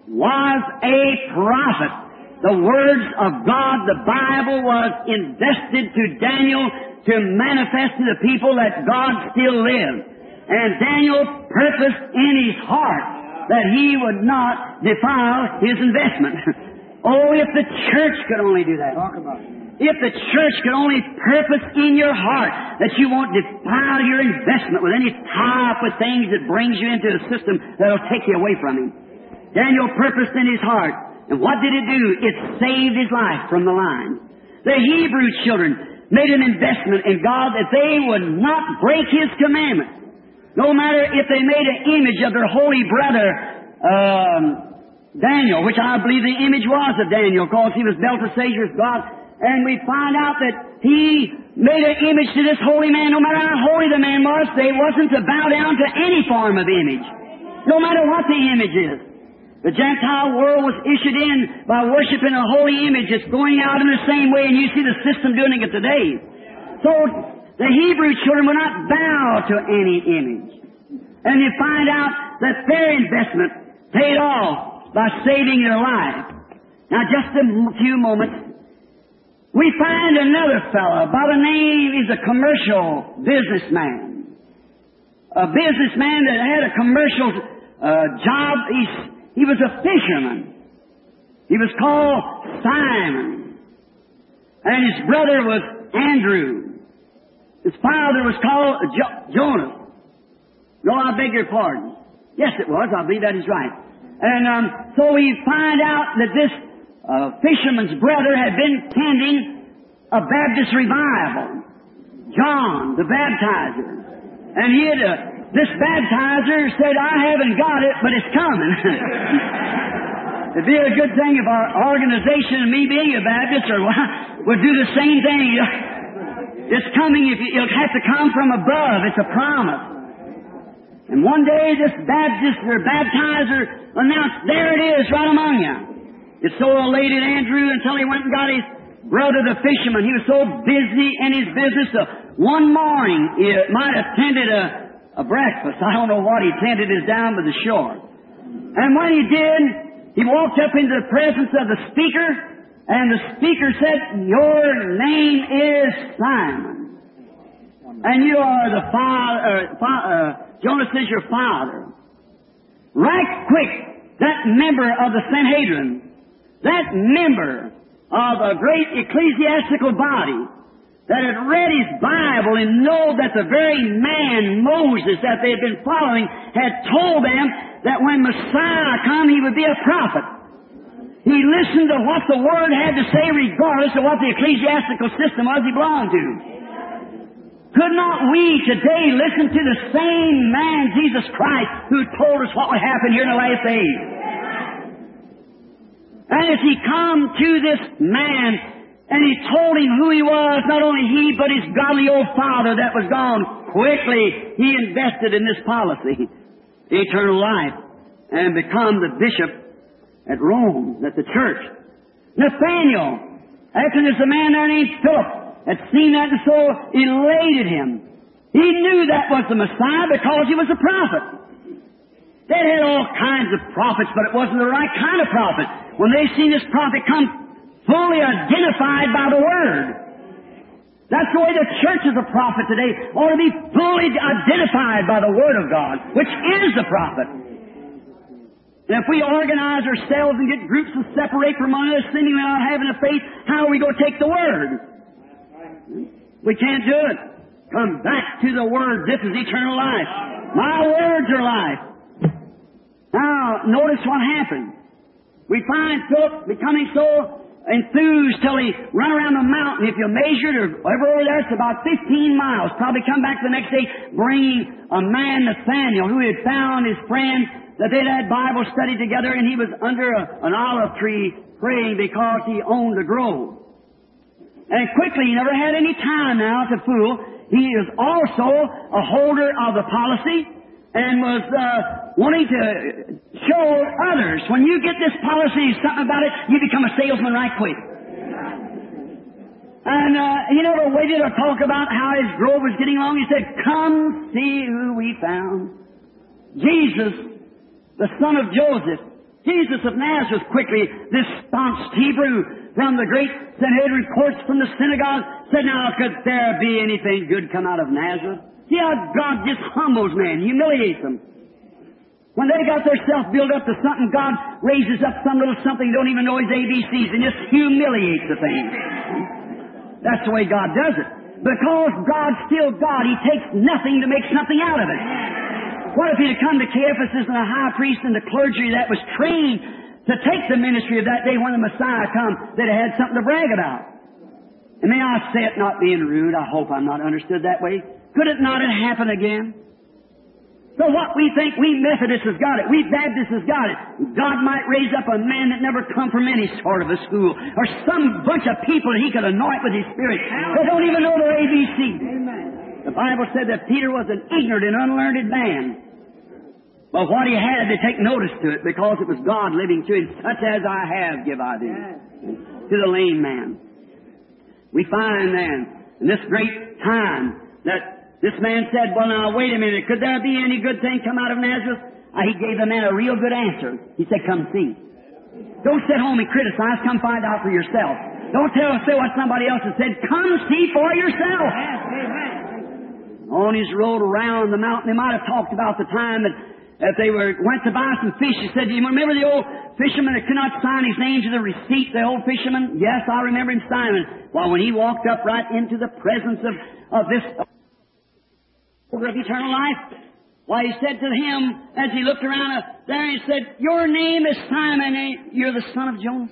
A: was a prophet. The words of God, the Bible, was invested to Daniel to manifest to the people that God still lived. And Daniel purposed in his heart that he would not defile his investment. Oh, if the church could only do that. Talk about it. If the church could only purpose in your heart that you won't defile your investment with any tie-up with things that brings you into a system that will take you away from Him. Daniel purposed in his heart. And what did it do? It saved his life from the lions. The Hebrew children made an investment in God that they would not break His commandments. No matter if they made an image of their holy brother, Daniel, which I believe the image was of Daniel, because he was Belteshazzar's God. And we find out that he made an image to this holy man. No matter how holy the man was, they wasn't to bow down to any form of image, no matter what the image is. The Gentile world was issued in by worshiping a holy image. It's going out in the same way, and you see the system doing it today. So the Hebrew children will not bow to any image. And you find out that their investment paid off by saving their life. Now, just a few moments. We find another fellow by the name, he's a commercial businessman. A businessman that had a commercial job. He was a fisherman. He was called Simon. And his brother was Andrew. His father was called Jonas. No, I beg your pardon. Yes, it was. I believe that is right. And so we find out that this fisherman's brother had been tending a Baptist revival. John, the baptizer. And he had this baptizer said, I haven't got it, but it's coming. It'd be a good thing if our organization and me being a Baptist would do the same thing. It's coming. It'll have to come from above. It's a promise. And one day this Baptist or baptizer announced, there it is, right among you. It so elated Andrew until he went and got his brother, the fisherman. He was so busy in his business. One morning, he might have tended a breakfast. I don't know what he tended is down by the shore. And when he did, he walked up into the presence of the speaker, and the speaker said, your name is Simon. And you are the father, Jonas is your father. Right quick, that member of the Sanhedrin, that member of a great ecclesiastical body that had read his Bible and know that the very man, Moses, that they had been following, had told them that when Messiah come, he would be a prophet. He listened to what the Word had to say regardless of what the ecclesiastical system was he belonged to. Could not we today listen to the same man, Jesus Christ, who told us what would happen here in the last days? And as he come to this man, and he told him who he was, not only he, but his godly old father that was gone, quickly he invested in this policy, eternal life, and become the bishop at Rome, at the church. Nathaniel, after there's a man there named Philip, had seen that and so elated him. He knew that was the Messiah because he was a prophet. They had all kinds of prophets, but it wasn't the right kind of prophet. When they seen this prophet come fully identified by the Word. That's the way the church is a prophet today. Ought to be fully identified by the Word of God, which is the prophet. And if we organize ourselves and get groups and separate from one another, seemingly not having a faith, how are we going to take the Word? We can't do it. Come back to the Word. This is eternal life. My words are life. Now, notice what happened. We find Philip becoming so enthused till he run around the mountain. If you measured or over there, it's about 15 miles. Probably come back the next day bringing a man, Nathaniel, who had found his friend, that they'd had Bible study together, and he was under an olive tree praying because he owned a grove. And quickly, he never had any time now to fool. He is also a holder of the policy and was wanting to show others. When you get this policy, something about it, you become a salesman right quick. And he never waited to talk about how his grove was getting along. He said, come see who we found. Jesus, the son of Joseph. Jesus of Nazareth, quickly, this staunch Hebrew from the great Sanhedrin courts from the synagogue, said, now, could there be anything good come out of Nazareth? See how God just humbles men, humiliates them. When they got themselves built up to something, God raises up some little something, don't even know his ABCs, and just humiliates the thing. That's the way God does it. Because God's still God, He takes nothing to make something out of it. What if He had come to Caiaphas and the high priest and the clergy that was trained to take the ministry of that day when the Messiah come, they'd have had something to brag about. And may I say it not being rude, I hope I'm not understood that way. Could it not have happened again? So what we think we Methodists has got it, we Baptists has got it. God might raise up a man that never come from any sort of a school, or some bunch of people that He could anoint with His Spirit that don't even know their ABC. Amen. The Bible said that Peter was an ignorant and unlearned man. But what he had, they take notice to it because it was God living through him. Such as I have, give I thee. To the lame man. We find then, in this great time, that this man said, well, now, wait a minute. Could there be any good thing come out of Nazareth? He gave the man a real good answer. He said, come see. Don't sit home and criticize. Come find out for yourself. Don't say what somebody else has said. Come see for yourself. On his road around the mountain, they might have talked about the time that they went to buy some fish. He said, do you remember the old fisherman that could not sign his name to the receipt, the old fisherman? Yes, I remember him signing. Well, when he walked up right into the presence of this of eternal life, why, he said to him, as he looked around there, he said, your name is Simon, and you're the son of Jonas.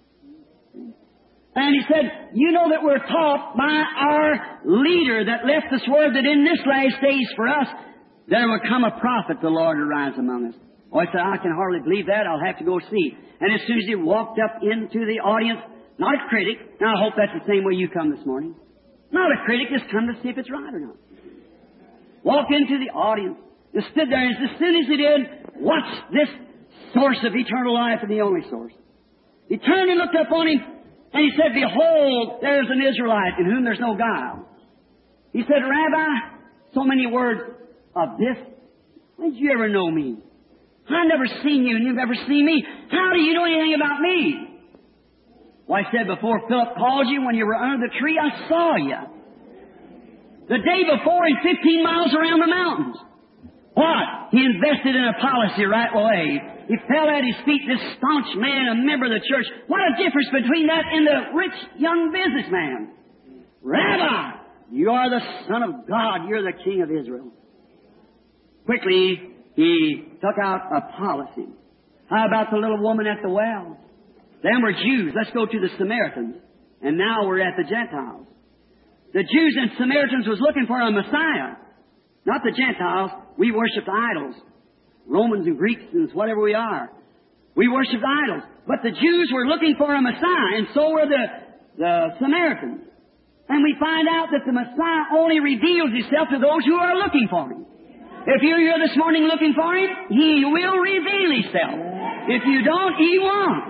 A: And he said, you know that we're taught by our leader that left this word that in this last days for us, there will come a prophet, the Lord, to rise among us. Oh, I said, I can hardly believe that. I'll have to go see. And as soon as he walked up into the audience, not a critic. Now, I hope that's the same way you come this morning. Not a critic, just come to see if it's right or not. Walk into the audience. Just stood there, and as soon as he did, watch this source of eternal life and the only source. He turned and looked up on him, and he said, behold, there's an Israelite in whom there's no guile. He said, Rabbi, so many words of this. When did you ever know me? I've never seen you, and you've never seen me. How do you know anything about me? Well, I said, before Philip called you, when you were under the tree, I saw you. The day before, in 15 miles around the mountains. What? He invested in a policy right away. He fell at his feet, this staunch man, a member of the church. What a difference between that and the rich young businessman. Rabbi, you are the Son of God. You're the King of Israel. Quickly, he took out a policy. How about the little woman at the well? Them were Jews. Let's go to the Samaritans. And now we're at the Gentiles. The Jews and Samaritans was looking for a Messiah. Not the Gentiles. We worshiped idols. Romans and Greeks and whatever we are. We worshiped idols. But the Jews were looking for a Messiah, and so were the Samaritans. And we find out that the Messiah only reveals Himself to those who are looking for Him. If you're here this morning looking for Him, He will reveal Himself. If you don't, He won't.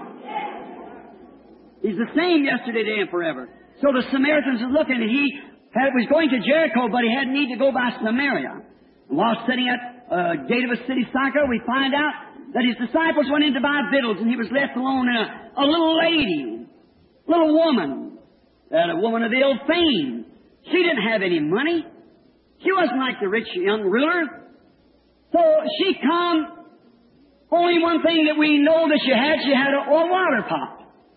A: He's the same yesterday, today, and forever. So the Samaritans was looking, and he was going to Jericho, but he had need to go by Samaria. And while sitting at the gate of a city, Sychar, we find out that his disciples went in to buy victuals, and he was left alone, and a little lady, little woman, a woman of ill fame. She didn't have any money. She wasn't like the rich young ruler. So she come, only one thing that we know that she had a water pot.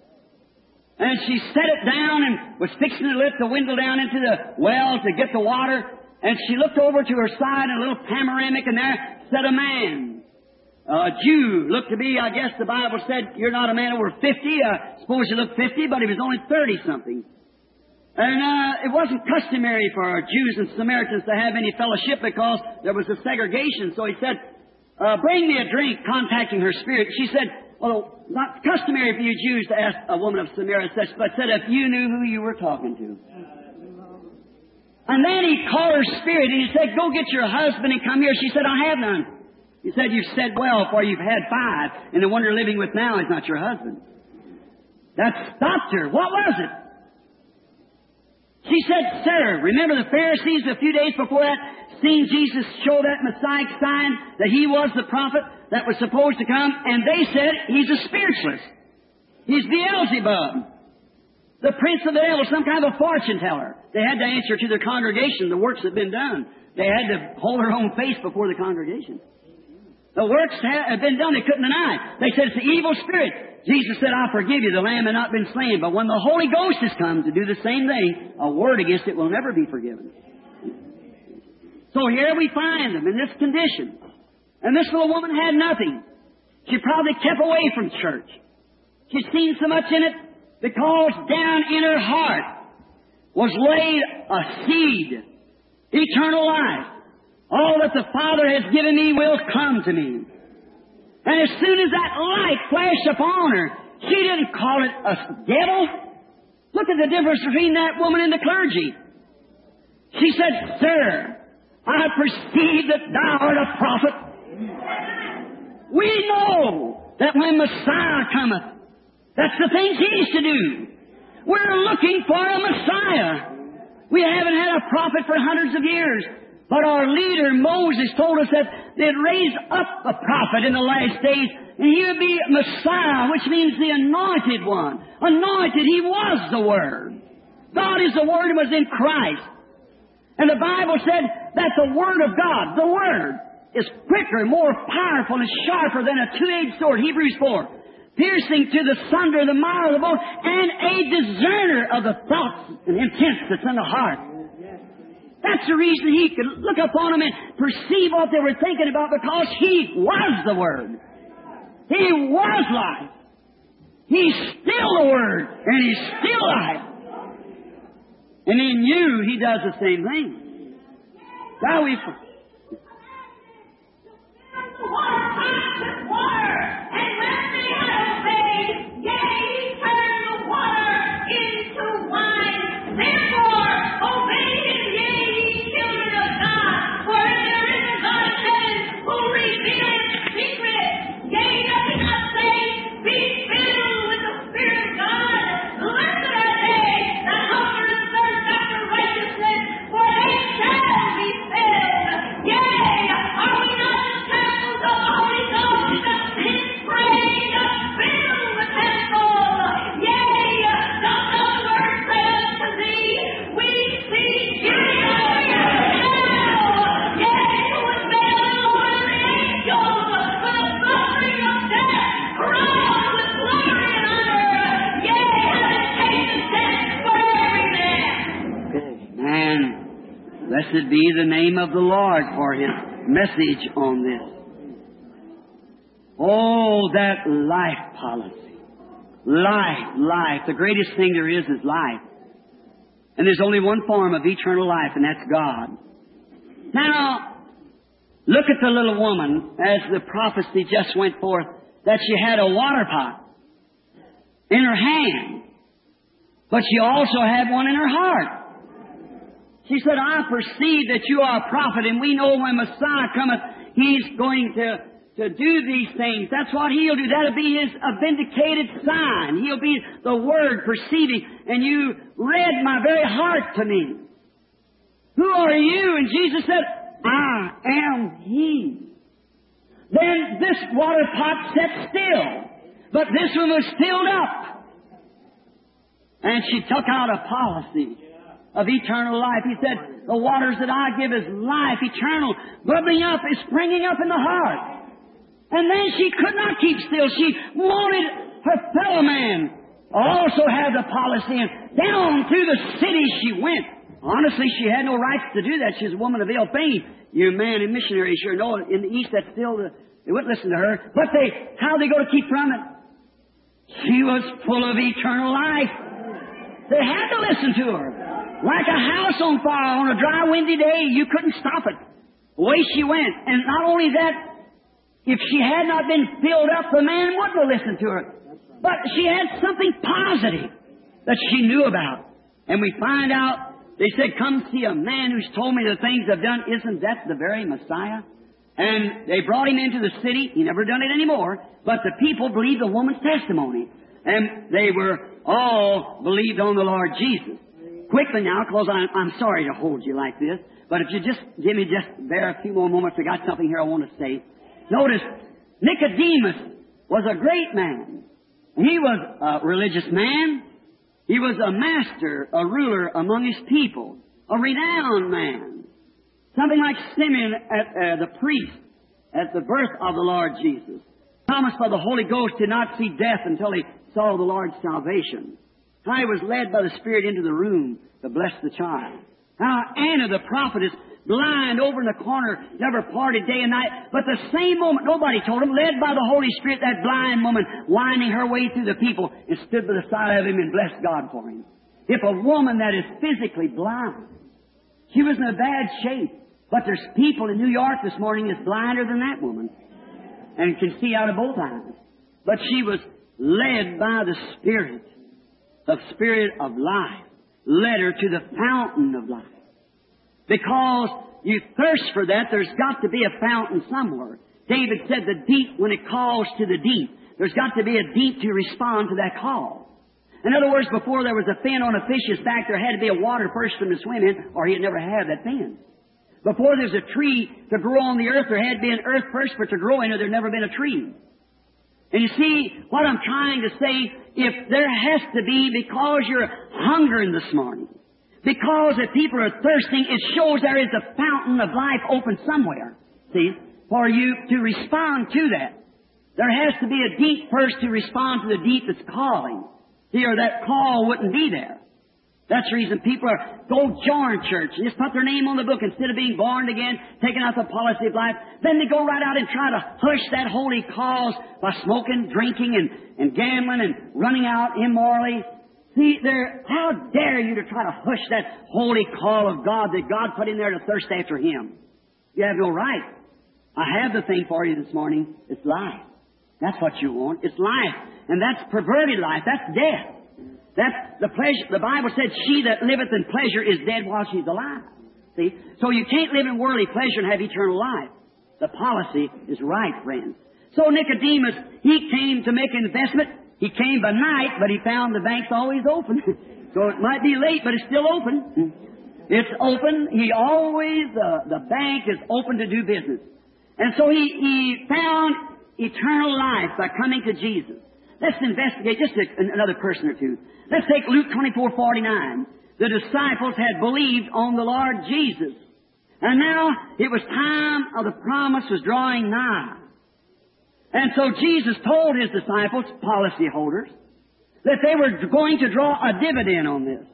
A: And she set it down and was fixing to lift the window down into the well to get the water. And she looked over to her side, and a little panoramic, and there sat a man. A Jew, looked to be, I guess the Bible said, you're not a man over 50. Suppose you look 50, but he was only 30-something. And it wasn't customary for Jews and Samaritans to have any fellowship because there was a segregation. So he said, bring me a drink, contacting her spirit. She said, well, not customary for you Jews to ask a woman of Samaria such, but said if you knew who you were talking to. And then he called her spirit, and he said, go get your husband and come here. She said, I have none. He said, you've said well, for you've had 5, and the one you're living with now is not your husband. That stopped her. What was it? She said, sir, remember the Pharisees a few days before that seen Jesus show that Messiah sign that He was the prophet that was supposed to come, and they said He's a spiritualist. He's Beelzebub, the prince of the devil, some kind of a fortune teller. They had to answer to their congregation the works that had been done. They had to hold their own face before the congregation. The works had been done. They couldn't deny. They said it's the evil spirit. Jesus said, I forgive you. The lamb had not been slain. But when the Holy Ghost has come to do the same thing, a word against it will never be forgiven. So here we find them in this condition. And this little woman had nothing. She probably kept away from church. She'd seen so much in it because down in her heart was laid a seed, eternal life, All that the Father has given me will come to me. And as soon as that light flashed upon her, she didn't call it a devil. Look at the difference between that woman and the clergy. She said, Sir, I perceive that thou art a prophet. We know that when Messiah cometh, that's the things He used to do. We're looking for a Messiah. We haven't had a prophet for hundreds of years. But our leader, Moses, told us that they'd raise up a prophet in the last days, and he would be Messiah, which means the anointed one. Anointed, He was the Word. God is the Word and was in Christ. And the Bible said that the Word of God, the Word, is quicker, more powerful, and sharper than a two-edged sword, Hebrews 4, piercing to the sunder, the marrow of the bone, and a discerner of the thoughts and intents that's in the heart. That's the reason He could look upon them and perceive what they were thinking about, because He was the Word. He was life. He's still the Word, and He's still life. And in you, He does the same thing. Now we... Blessed be the name of the Lord for His message on this. Oh, that life policy. Life. The greatest thing there is life. And there's only one form of eternal life, and that's God. Now, look at the little woman, as the prophecy just went forth, that she had a water pot in her hand, but she also had one in her heart. She said, I perceive that you are a prophet, and we know when Messiah cometh, He's going to do these things. That's what He'll do. That'll be His vindicated sign. He'll be the Word perceiving. And you read my very heart to me. Who are you? And Jesus said, I am He. Then this water pot sat still, but this one was filled up. And she took out a policy of eternal life. He said, the waters that I give is life, eternal, bubbling up, is springing up in the heart. And then she could not keep still. She wanted her fellow man also have the policy, and down through the city she went. Honestly, she had no rights to do that. She's a woman of ill fame. You man and missionaries sure know in the East that's still they wouldn't listen to her. But how they go to keep from it? She was full of eternal life. They had to listen to her. Like a house on fire on a dry, windy day, you couldn't stop it. Away she went. And not only that, if she had not been filled up, the man wouldn't have listened to her. But she had something positive that she knew about. And we find out, they said, come see a man who's told me the things I've done. Isn't that the very Messiah? And they brought him into the city. He never done it anymore. But the people believed the woman's testimony. And they were all believed on the Lord Jesus. Quickly now, because I'm sorry to hold you like this, but if you just give me bear a few more moments, I got something here I want to say. Notice, Nicodemus was a great man. He was a religious man. He was a master, a ruler among his people, a renowned man. Something like Simeon, the priest, at the birth of the Lord Jesus. Thomas, by the Holy Ghost, did not see death until he saw the Lord's salvation. How he was led by the Spirit into the room to bless the child. How Anna, the prophetess, blind over in the corner, never parted day and night. But the same moment, nobody told him, led by the Holy Spirit, that blind woman winding her way through the people and stood by the side of him and blessed God for him. If a woman that is physically blind, she was in a bad shape. But there's people in New York this morning that's blinder than that woman and can see out of both eyes. But she was led by the Spirit of life, led her to the fountain of life. Because you thirst for that, there's got to be a fountain somewhere. David said the deep, when it calls to the deep, there's got to be a deep to respond to that call. In other words, before there was a fin on a fish's back, there had to be a water first for him to swim in, or he'd never have that fin. Before there's a tree to grow on the earth, there had to be an earth first for it to grow in, or there'd never been a tree. And you see, what I'm trying to say, if there has to be, because you're hungering this morning, because if people are thirsting, it shows there is a fountain of life open somewhere, see, for you to respond to that. There has to be a deep first to respond to the deep that's calling. See, or that call wouldn't be there. That's the reason people go join church and just put their name on the book instead of being born again, taking out the policy of life. Then they go right out and try to hush that holy cause by smoking, drinking, and gambling and running out immorally. See, how dare you to try to hush that holy call of God that God put in there to thirst after Him? You have no right. I have the thing for you this morning. It's life. That's what you want. It's life. And that's perverted life. That's death. That's the pleasure. The Bible said, she that liveth in pleasure is dead while she's alive. See? So you can't live in worldly pleasure and have eternal life. The policy is right, friends. So Nicodemus, he came to make an investment. He came by night, but he found the bank's always open. So it might be late, but it's still open. It's open. The bank is open to do business. And so he found eternal life by coming to Jesus. Let's investigate just another person or two. Let's take Luke 24:49. The disciples had believed on the Lord Jesus. And now it was time of the promise was drawing nigh. And so Jesus told His disciples, policy holders, that they were going to draw a dividend on this.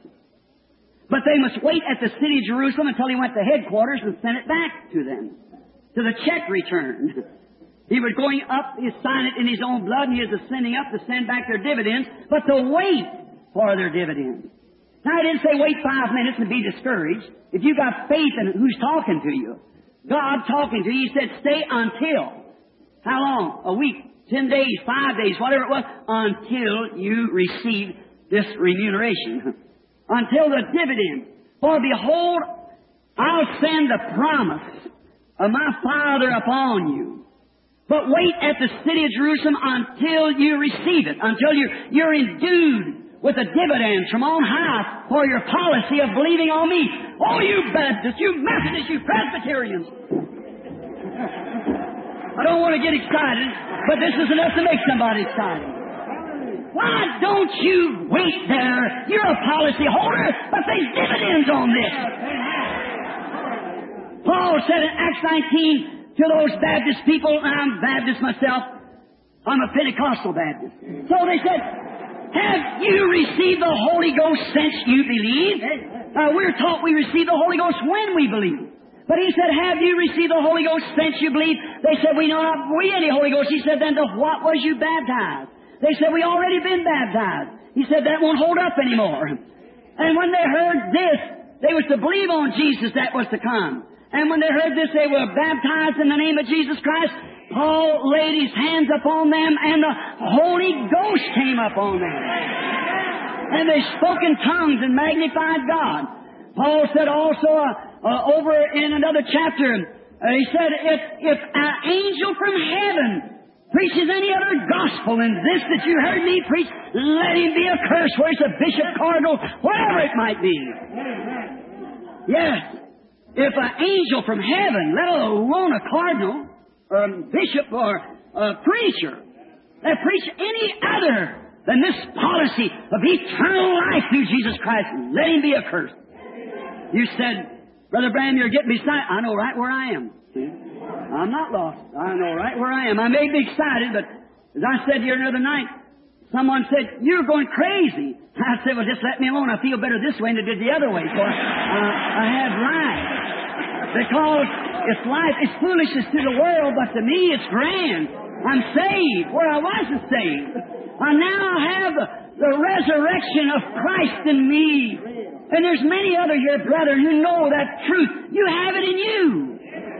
A: But they must wait at the city of Jerusalem until He went to headquarters and sent it back to them, to the check return. He was going up, He signed it in His own blood, and He is ascending up to send back their dividends, but to wait for their dividends. Now, He didn't say wait 5 minutes and be discouraged. If you got faith in who's talking to you, God talking to you, He said stay until. How long? A week, 10 days, 5 days, whatever it was, until you receive this remuneration. Until the dividend. For behold, I'll send the promise of my Father upon you. But wait at the city of Jerusalem until you receive it, until you're endued with the dividends from on high for your policy of believing on me. Oh, you Baptists, you Methodists, you Presbyterians. I don't want to get excited, but this is enough to make somebody excited. Why don't you wait there? You're a policy holder, but there's dividends on this. Paul said in Acts 19, to those Baptist people, and I'm Baptist myself, I'm a Pentecostal Baptist. So they said, have you received the Holy Ghost since you believe? We're taught we receive the Holy Ghost when we believe. But he said, have you received the Holy Ghost since you believe? They said, we know not we any Holy Ghost. He said, then to what was you baptized? They said, we already been baptized. He said, that won't hold up anymore. And when they heard this, they was to believe on Jesus that was to come. And when they heard this, they were baptized in the name of Jesus Christ. Paul laid his hands upon them, and the Holy Ghost came upon them. And they spoke in tongues and magnified God. Paul said also over in another chapter, he said, if an angel from heaven preaches any other gospel than this that you heard me preach, let him be accursed, whether it's a bishop, cardinal, whatever it might be. Yes. If an angel from heaven, let alone a cardinal, or a bishop, or a preacher, that preach any other than this policy of eternal life through Jesus Christ, let him be accursed. You said, Brother Branham, you're getting me excited. I know right where I am. See? I'm not lost. I know right where I am. I may be excited, but as I said here the other night, someone said, you're going crazy. I said, well, just let me alone. I feel better this way than I did the other way. So I have life. Because it's life. It's foolishness to the world, but to me it's grand. I'm saved where I wasn't saved. I now have the resurrection of Christ in me. And there's many other here, brethren, who know that truth. You have it in you.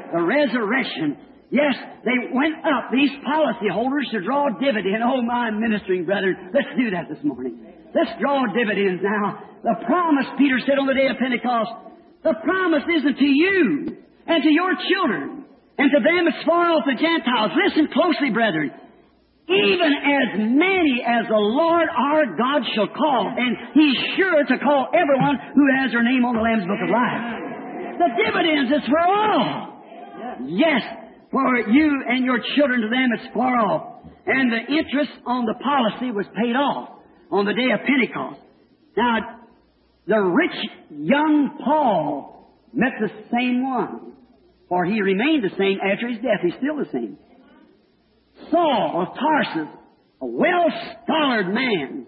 A: the resurrection. Yes, they went up, these policy holders, to draw dividend. Oh, my ministering brethren, let's do that this morning. Let's draw dividends now. The promise, Peter said on the day of Pentecost, the promise isn't to you and to your children and to them as far off the Gentiles. Listen closely, brethren. Even as many as the Lord our God shall call, and He's sure to call everyone who has their name on the Lamb's Book of Life. The dividends is for all. Yes, for you and your children, to them it's far off. And the interest on the policy was paid off on the day of Pentecost. Now, the rich young Paul met the same one, for he remained the same after his death. He's still the same. Saul of Tarsus, a well-scholarly man,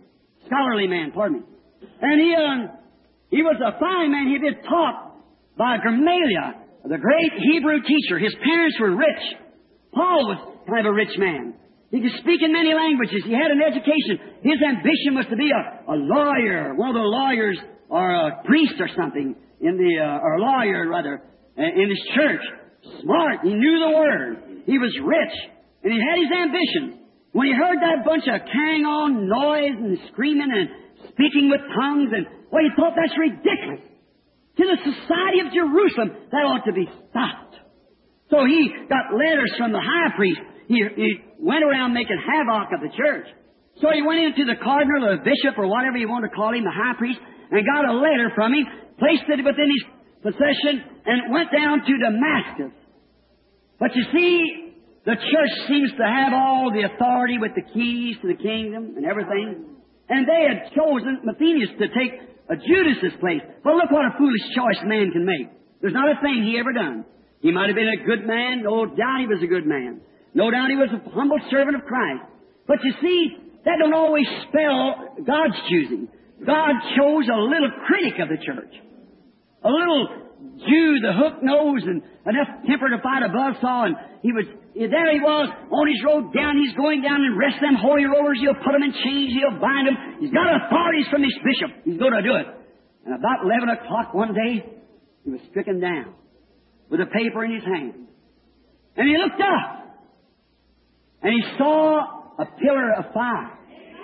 A: and he was a fine man. He'd been taught by Gamaliel, the great Hebrew teacher. His parents were rich. Paul was kind of a rich man. He could speak in many languages. He had an education. His ambition was to be a lawyer, one of the lawyers, or a priest or something, or a lawyer rather, in his church. Smart. He knew the Word. He was rich. And he had his ambition. When he heard that bunch of carrying on noise and screaming and speaking with tongues, and he thought that's ridiculous. To the society of Jerusalem, that ought to be stopped. So he got letters from the high priest. He went around making havoc of the church. So he went into the cardinal or the bishop or whatever you want to call him, the high priest, and got a letter from him, placed it within his possession, and went down to Damascus. But you see, the church seems to have all the authority with the keys to the kingdom and everything. And they had chosen Matthias to take Judas's place. But look what a foolish choice man can make. There's not a thing he ever done. He might have been a good man. No doubt he was a good man. No doubt he was a humble servant of Christ. But you see, that don't always spell God's choosing. God chose a little critic of the church. A little Jew, the hook nose, and enough temper to fight a buzzsaw, and there he was, on his road down. He's going down and arrest them holy rollers. He'll put them in chains. He'll bind them. He's got authorities from his bishop. He's going to do it. And about 11 o'clock one day, he was stricken down with a paper in his hand. And he looked up, and he saw a pillar of fire.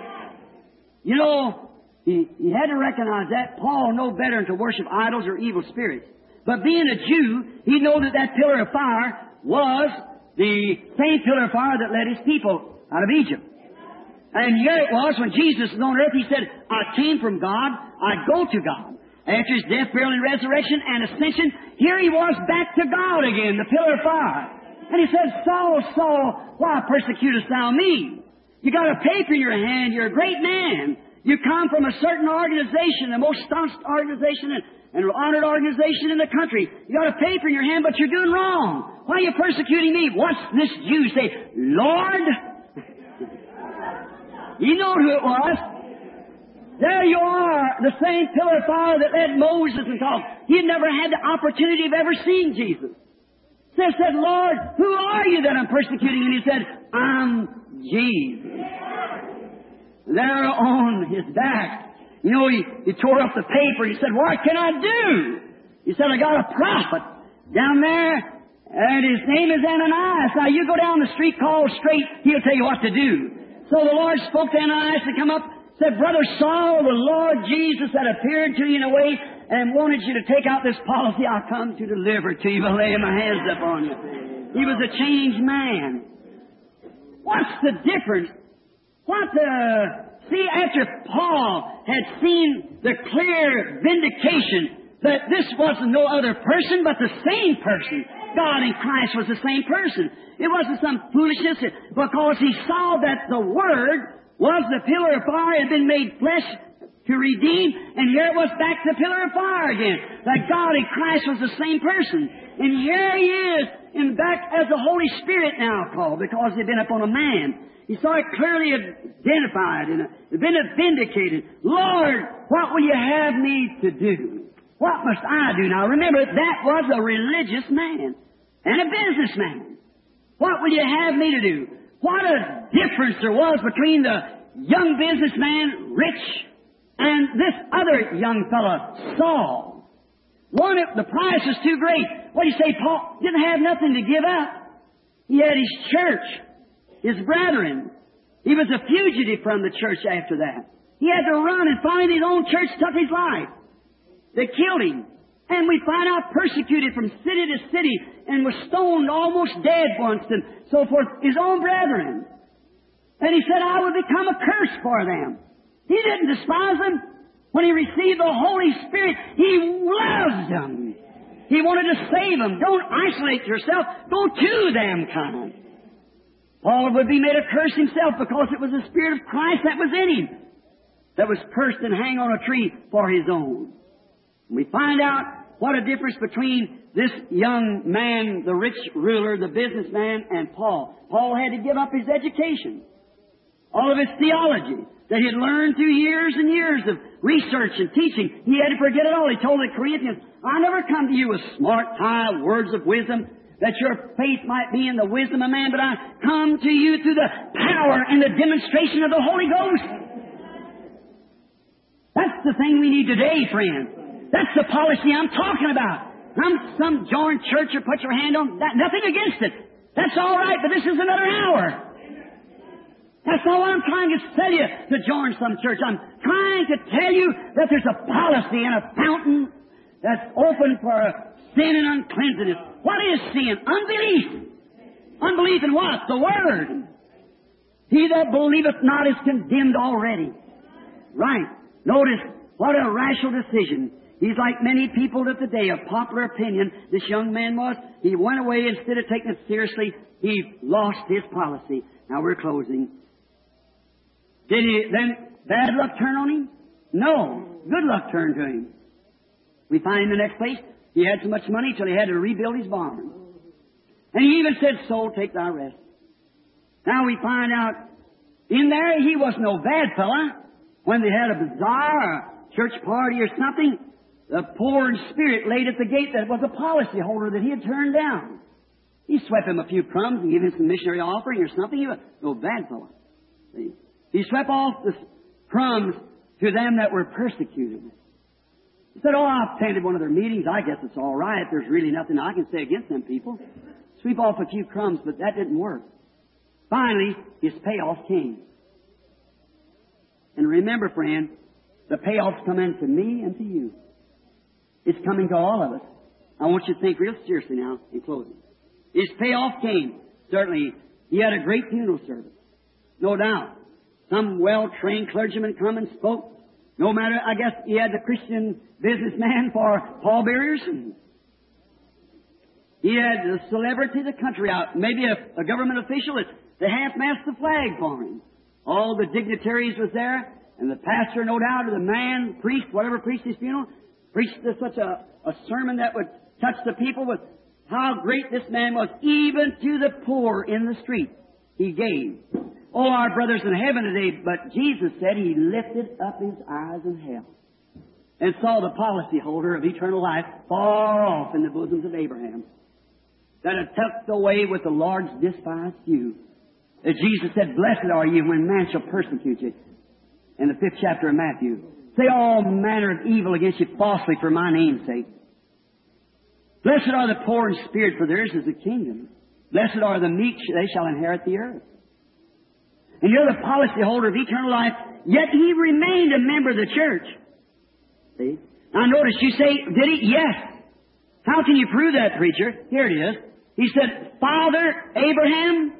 A: You know, he had to recognize that. Paul knew better than to worship idols or evil spirits. But being a Jew, he knew that pillar of fire was the same pillar of fire that led his people out of Egypt. And here it was, when Jesus was on earth, he said, I came from God, I go to God. After his death, burial, and resurrection and ascension, here he was back to God again, the pillar of fire. And he said, Saul, Saul, why persecutest thou me? You got a paper in your hand, you're a great man. You come from a certain organization, the most staunch organization and honored organization in the country. You got a paper in your hand, but you're doing wrong. Why are you persecuting me? What's this Jew say? Lord? You know who it was. There you are, the same pillar of fire that led Moses and talked. He had never had the opportunity of ever seeing Jesus. So he said, Lord, who are you that I'm persecuting? And he said, I'm Jesus. There on his back, you know, he tore up the paper. He said, what can I do? He said, I got a prophet down there, and his name is Ananias. Now, you go down the street, call straight, he'll tell you what to do. So the Lord spoke to Ananias to come up, said, Brother Saul, the Lord Jesus that appeared to you in a way and wanted you to take out this policy, I'll come to deliver to you by laying my hands upon you. He was a changed man. What's the difference? See, after Paul had seen the clear vindication that this wasn't no other person but the same person. God in Christ was the same person. It wasn't some foolishness, because he saw that the Word was the pillar of fire, had been made flesh to redeem, and here it was back to the pillar of fire again. That God in Christ was the same person. And here he is, and back as the Holy Spirit now called, because he'd been upon a man. He saw it clearly identified and been vindicated. Lord, what will you have me to do? What must I do? Now remember, that was a religious man and a businessman. What will you have me to do? What a difference there was between the young businessman, rich, and this other young fellow, Saul. One, the price was too great. What do you say? Paul didn't have nothing to give up. He had his church, his brethren. He was a fugitive from the church after that. He had to run, and finally his own church took his life. They killed him. And we find out persecuted from city to city and was stoned almost dead once and so forth, his own brethren. And he said, I would become a curse for them. He didn't despise them. When he received the Holy Spirit, he loved them. He wanted to save them. Don't isolate yourself. Go to them, kind. Paul would be made a curse himself because it was the Spirit of Christ that was in him, that was cursed and hang on a tree for his own. We find out what a difference between this young man, the rich ruler, the businessman, and Paul. Paul had to give up his education, all of his theology that he had learned through years and years of research and teaching. He had to forget it all. He told the Corinthians, I never come to you with smart, high words of wisdom, that your faith might be in the wisdom of man, but I come to you through the power and the demonstration of the Holy Ghost. That's the thing we need today, friends. That's the policy I'm talking about. Some join church or put your hand on that. Nothing against it. That's all right, but this is another hour. That's not what I'm trying to tell you to join some church. I'm trying to tell you that there's a policy and a fountain that's open for sin and uncleanness. What is sin? Unbelief. Unbelief in what? The Word. He that believeth not is condemned already. Right. Notice what a rational decision. He's like many people of today, of popular opinion, this young man was. He went away instead of taking it seriously. He lost his policy. Now we're closing. Did he then bad luck turn on him? No. Good luck turned to him. We find in the next place, he had so much money till he had to rebuild his barn. And he even said, soul, take thy rest. Now we find out, in there he was no bad fella. When they had a bazaar, a church party or something, the poor in spirit laid at the gate that was a policy holder that he had turned down. He swept him a few crumbs and gave him some missionary offering or something. He was no bad fellow. See? He swept off the crumbs to them that were persecuted. He said, I attended one of their meetings. I guess it's all right. There's really nothing I can say against them people. Sweep off a few crumbs, but that didn't work. Finally, his payoff came. And remember, friend, the payoff's coming to me and to you. It's coming to all of us. I want you to think real seriously now in closing. His payoff came. Certainly, he had a great funeral service. No doubt. Some well-trained clergyman come and spoke. No matter, I guess he had the Christian businessman for pallbearers. He had the celebrity of the country out. Maybe a government official that half-mast the flag for him. All the dignitaries was there. And the pastor, no doubt, or the man, priest, whatever preached his funeral, preached such a sermon that would touch the people with how great this man was, even to the poor in the street. He gave. Oh, our brothers in heaven today, but Jesus said he lifted up his eyes in hell and saw the policy holder of eternal life far off in the bosoms of Abraham, that had tucked away with the Lord's despised few. That Jesus said, blessed are you when man shall persecute you. In the 5th chapter of Matthew. Say all manner of evil against you falsely for my name's sake. Blessed are the poor in spirit, for theirs is the kingdom. Blessed are the meek, they shall inherit the earth. And you're the policy holder of eternal life, yet he remained a member of the church. See? Now notice, you say, did he? Yes. How can you prove that, preacher? Here it is. He said, Father Abraham,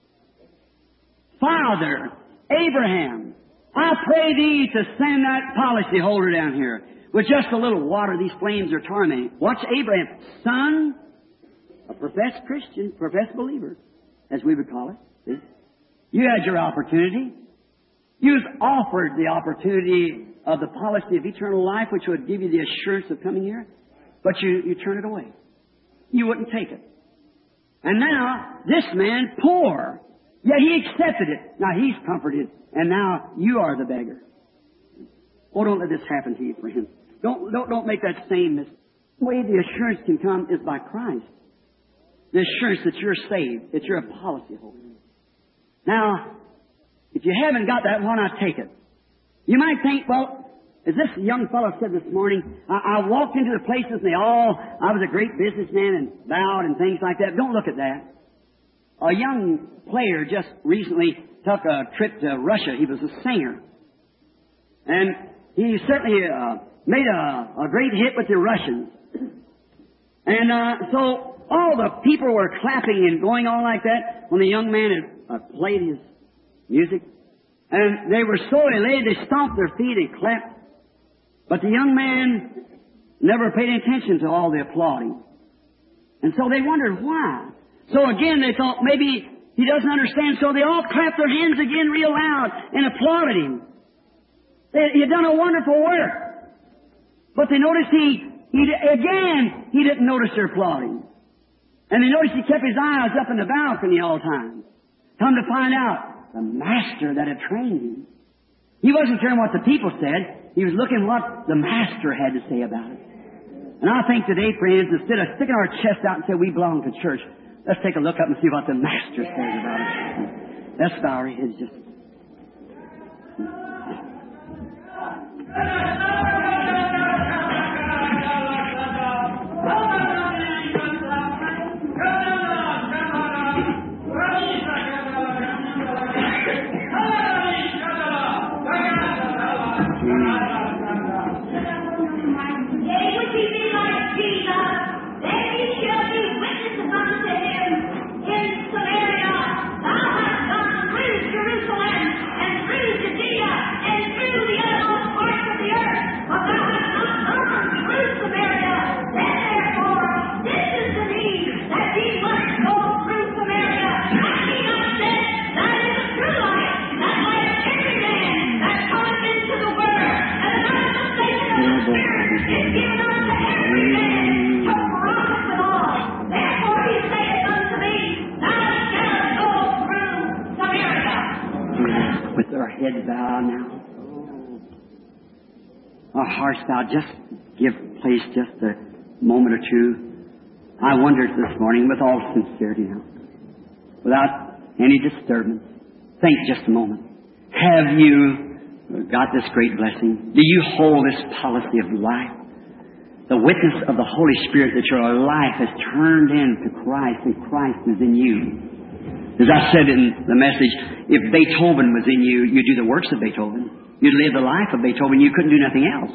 A: Father Abraham, I pray thee to send that policy holder down here with just a little water. These flames are tormenting. Watch Abraham, son, a professed Christian, professed believer, as we would call it. See? You had your opportunity. You was offered the opportunity of the policy of eternal life, which would give you the assurance of coming here, but you turn it away. You wouldn't take it. And now, this man, poor, yet he accepted it. Now he's comforted. And now you are the beggar. Oh, don't let this happen to you, friends. Don't make that same mistake. The way the assurance can come is by Christ. The assurance that you're saved, that you're a policy holder. Now, if you haven't got that, why not take it? You might think, well, As this young fellow said this morning, I walked into the places and I was a great businessman and bowed and things like that. Don't look at that. A young player just recently took a trip to Russia. He was a singer. And he certainly made a great hit with the Russians. And so all the people were clapping and going on like that when the young man had played his music. And they were so elated, they stomped their feet and clapped. But the young man never paid attention to all the applauding. And so they wondered why. So again, they thought maybe he doesn't understand. So they all clapped their hands again real loud and applauded him. He had done a wonderful work. But they noticed he didn't notice their applauding. And they noticed he kept his eyes up in the balcony all the time. Come to find out, the master that had trained him. He wasn't caring what the people said. He was looking what the master had to say about it. And I think today, friends, instead of sticking our chest out and say we belong to church, let's take a look up and see what the master says about it. Let's bow our heads just. Heads bowed now. Our hearts bowed. Just give place just a moment or two. I wondered this morning with all sincerity now, without any disturbance. Think just a moment. Have you got this great blessing? Do you hold this policy of life? The witness of the Holy Spirit that your life has turned into Christ and Christ is in you. As I said in the message, if Beethoven was in you, you'd do the works of Beethoven. You'd live the life of Beethoven. You couldn't do nothing else.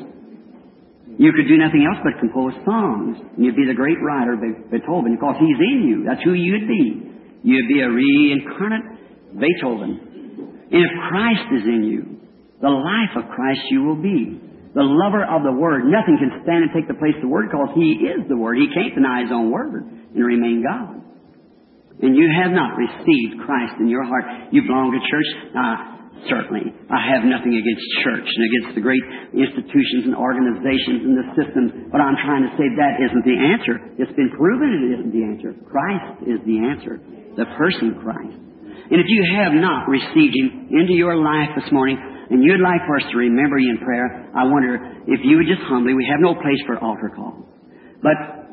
A: You could do nothing else but compose songs. And you'd be the great writer, Beethoven, because he's in you. That's who you'd be. You'd be a reincarnate Beethoven. And if Christ is in you, the life of Christ you will be. The lover of the Word. Nothing can stand and take the place of the Word because He is the Word. He can't deny His own Word and remain God. And you have not received Christ in your heart. You belong to church? Certainly. I have nothing against church and against the great institutions and organizations and the systems. But I'm trying to say that isn't the answer. It's been proven it isn't the answer. Christ is the answer. The person Christ. And if you have not received Him into your life this morning, and you'd like for us to remember you in prayer, I wonder if you would just humbly, we have no place for altar call. But,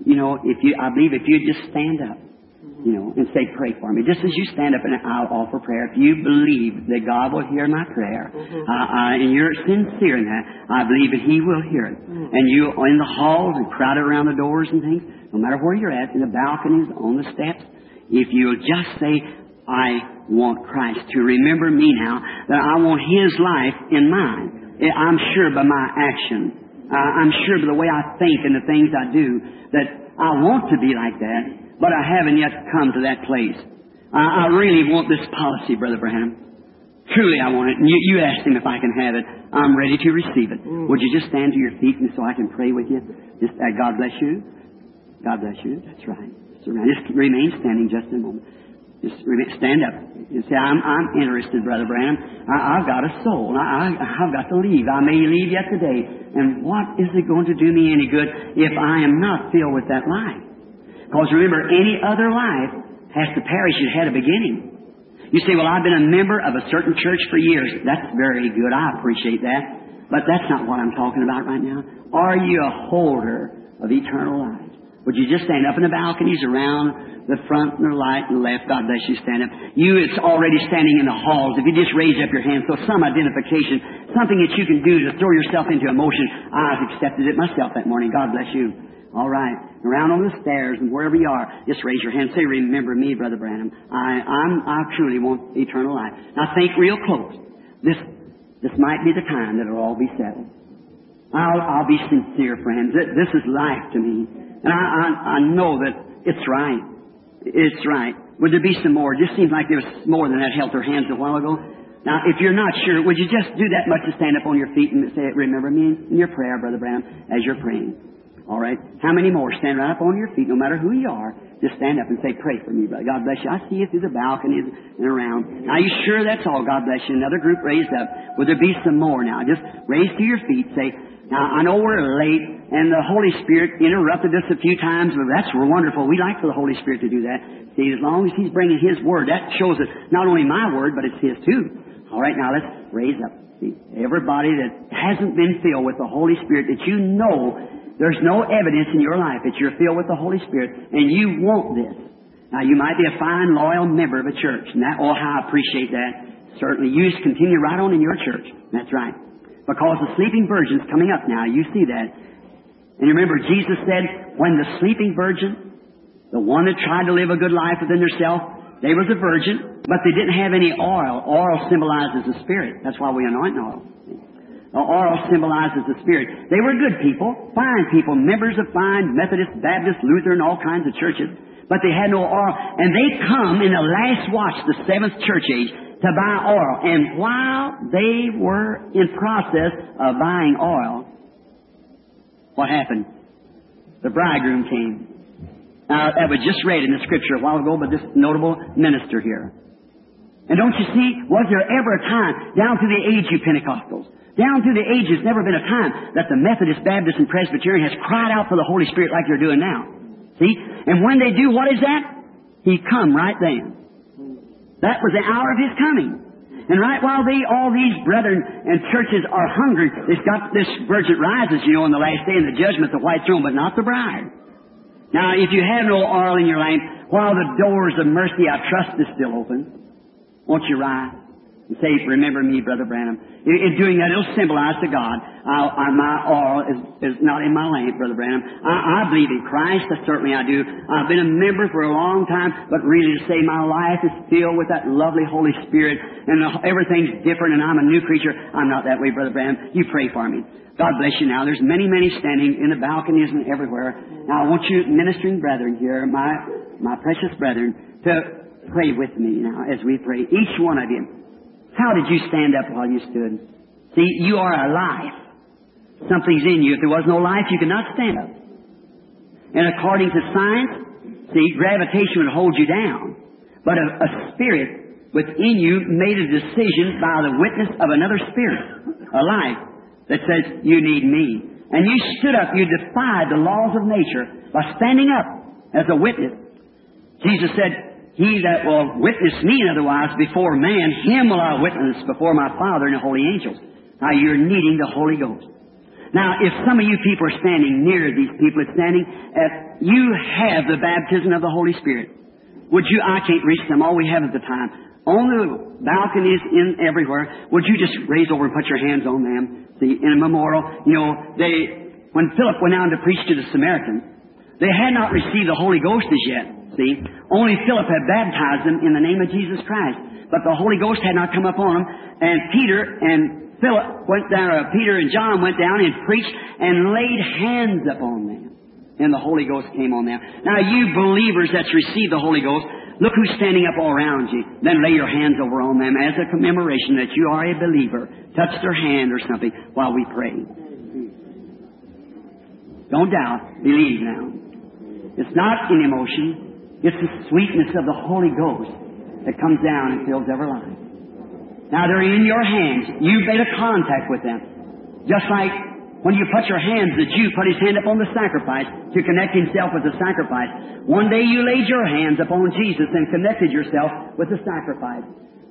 A: I believe if you'd just stand up, and say, pray for me. Just as you stand up and I'll offer prayer, if you believe that God will hear my prayer, and you're sincere in that, I believe that He will hear it. And you in the halls and crowded around the doors and things, no matter where you're at, in the balconies, on the steps, if you'll just say, I want Christ to remember me now, that I want His life in mine. I'm sure by my action, I'm sure by the way I think and the things I do, that I want to be like that. But I haven't yet come to that place. I really want this policy, Brother Branham. Truly I want it. And you asked Him if I can have it. I'm ready to receive it. Would you just stand to your feet and so I can pray with you? Just God bless you. God bless you. That's right. Just remain standing just a moment. Just stand up. You say, I'm interested, Brother Branham. I've got a soul. I've got to leave. I may leave yet today. And what is it going to do me any good if I am not filled with that life? Because remember, any other life has to perish. It had a beginning. You say, well, I've been a member of a certain church for years. That's very good. I appreciate that. But that's not what I'm talking about right now. Are you a holder of eternal life? Would you just stand up in the balconies around the front and the right and the left? God bless you, stand up. You, it's already standing in the halls. If you just raise up your hand, so some identification, something that you can do to throw yourself into emotion. I've accepted it myself that morning. God bless you. All right. Around on the stairs and wherever you are, just raise your hand. Say, remember me, Brother Branham. I truly want eternal life. Now think real close. This might be the time that it'll all be settled. I'll be sincere, friends. This is life to me. And I know that it's right. It's right. Would there be some more? It just seems like there was more than that held their hands a while ago. Now, if you're not sure, would you just do that much to stand up on your feet and say, remember me in your prayer, Brother Branham, as you're praying. All right? How many more? Stand right up on your feet, no matter who you are. Just stand up and say, pray for me, brother. God bless you. I see you through the balconies and around. Now, are you sure that's all? God bless you. Another group raised up. Would there be some more now? Just raise to your feet. Say, now, I know we're late, and the Holy Spirit interrupted us a few times, but that's wonderful. We like for the Holy Spirit to do that. See, as long as He's bringing His Word, that shows that not only my Word, but it's His too. All right, now let's raise up. See, everybody that hasn't been filled with the Holy Spirit, that you know there's no evidence in your life that you're filled with the Holy Spirit, and you want this. Now, you might be a fine, loyal member of a church, and that, oh, how I appreciate that. Certainly, you just continue right on in your church. That's right. Because the sleeping virgin's coming up now. You see that. And you remember, Jesus said, when the sleeping virgin, the one that tried to live a good life within herself, they was a virgin, but they didn't have any oil. Oil symbolizes the Spirit. That's why we anoint oil. Oil symbolizes the Spirit. They were good people, fine people, members of fine Methodist, Baptist, Lutheran, all kinds of churches. But they had no oil. And they come in the last watch, the seventh church age, to buy oil. And while they were in process of buying oil, what happened? The bridegroom came. Now, that was just read in the Scripture a while ago by this notable minister here. And don't you see, was there ever a time, down through the age of Pentecostals, down through the ages, never been a time that the Methodist, Baptist, and Presbyterian has cried out for the Holy Spirit like they're doing now. See? And when they do, what is that? He come right then. That was the hour of His coming. And right while all these brethren and churches are hungry, they've got this virgin rises, in the last day in the judgment, the white throne, but not the bride. Now, if you have no oil in your lamp, while the doors of mercy, I trust, is still open, won't you rise and say, remember me, Brother Branham? In doing that, it'll symbolize to God, my oil is not in my lamp, Brother Branham. I believe in Christ, certainly I do. I've been a member for a long time, but really to say my life is filled with that lovely Holy Spirit, and everything's different, and I'm a new creature. I'm not that way, Brother Branham. You pray for me. God bless you now. There's many, many standing in the balconies and everywhere. Now I want you, ministering brethren here, my precious brethren, to pray with me now as we pray. Each one of you. How did you stand up while you stood? See, you are alive. Something's in you. If there was no life, you could not stand up. And according to science, see, gravitation would hold you down. But a spirit within you made a decision by the witness of another spirit, a life, that says, you need me. And you stood up, you defied the laws of nature by standing up as a witness. Jesus said, he that will witness me, in other words, before man, him will I witness before my Father and the holy angels. Now, you're needing the Holy Ghost. Now, if some of you people are standing near these people that's standing, you have the baptism of the Holy Spirit. Would you, I can't reach them, all we have is the time. On the balconies in everywhere, would you just raise over and put your hands on them? See, in a memorial, when Philip went out to preach to the Samaritans, they had not received the Holy Ghost as yet. See, only Philip had baptized them in the name of Jesus Christ, but the Holy Ghost had not come upon them. And Peter and John went down and preached and laid hands upon them, and the Holy Ghost came on them. Now, you believers that's received the Holy Ghost, look who's standing up all around you. Then lay your hands over on them as a commemoration that you are a believer. Touch their hand or something while we pray. Don't doubt. Believe now. It's not an emotion. It's the sweetness of the Holy Ghost that comes down and fills every life. Now, they're in your hands. You made a contact with them. Just like when you put your hands, the Jew put his hand upon the sacrifice to connect himself with the sacrifice. One day you laid your hands upon Jesus and connected yourself with the sacrifice.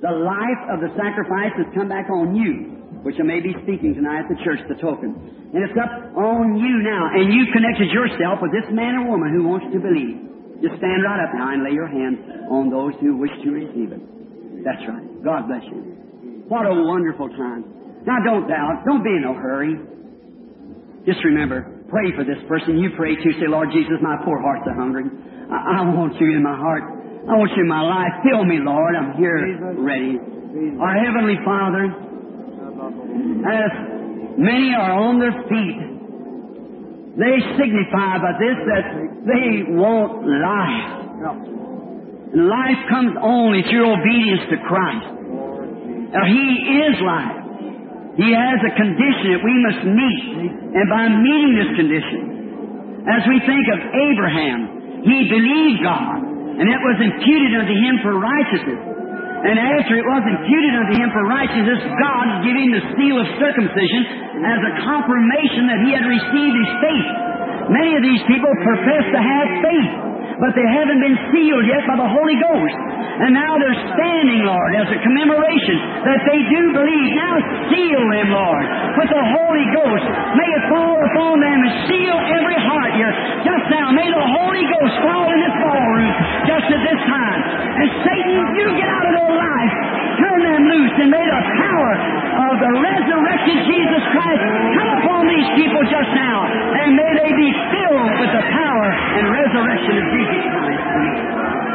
A: the life of the sacrifice has come back on you, which I may be speaking tonight at the church, the token. And it's up on you now. And you connected yourself with this man or woman who wants to believe. Just stand right up now and lay your hands on those who wish to receive it. That's right. God bless you. What a wonderful time. Now don't doubt. Don't be in no hurry. Just remember, pray for this person. You pray too. Say, Lord Jesus, my poor heart's a-hungry. I want you in my heart. I want you in my life. Fill me, Lord. I'm here ready. Our Heavenly Father, as many are on their feet, they signify by this that they want life. And life comes only through obedience to Christ. Now, He is life. He has a condition that we must meet. And by meeting this condition, as we think of Abraham, he believed God, and it was imputed unto him for righteousness. And after it was imputed unto him for righteousness, God gave him the seal of circumcision as a confirmation that he had received his faith. Many of these people profess to have faith, but they haven't been sealed yet by the Holy Ghost. And now they're standing, Lord, as a commemoration that they do believe. Now seal them, Lord, with the Holy Ghost. May it fall upon them and seal every heart here. Just now, may the Holy Ghost fall in this ballroom just at this time. And Satan, you get out of their life. Turn them loose, and may the power of the resurrected Jesus Christ come upon these people just now. And may they be filled with the power and resurrection of Jesus Christ.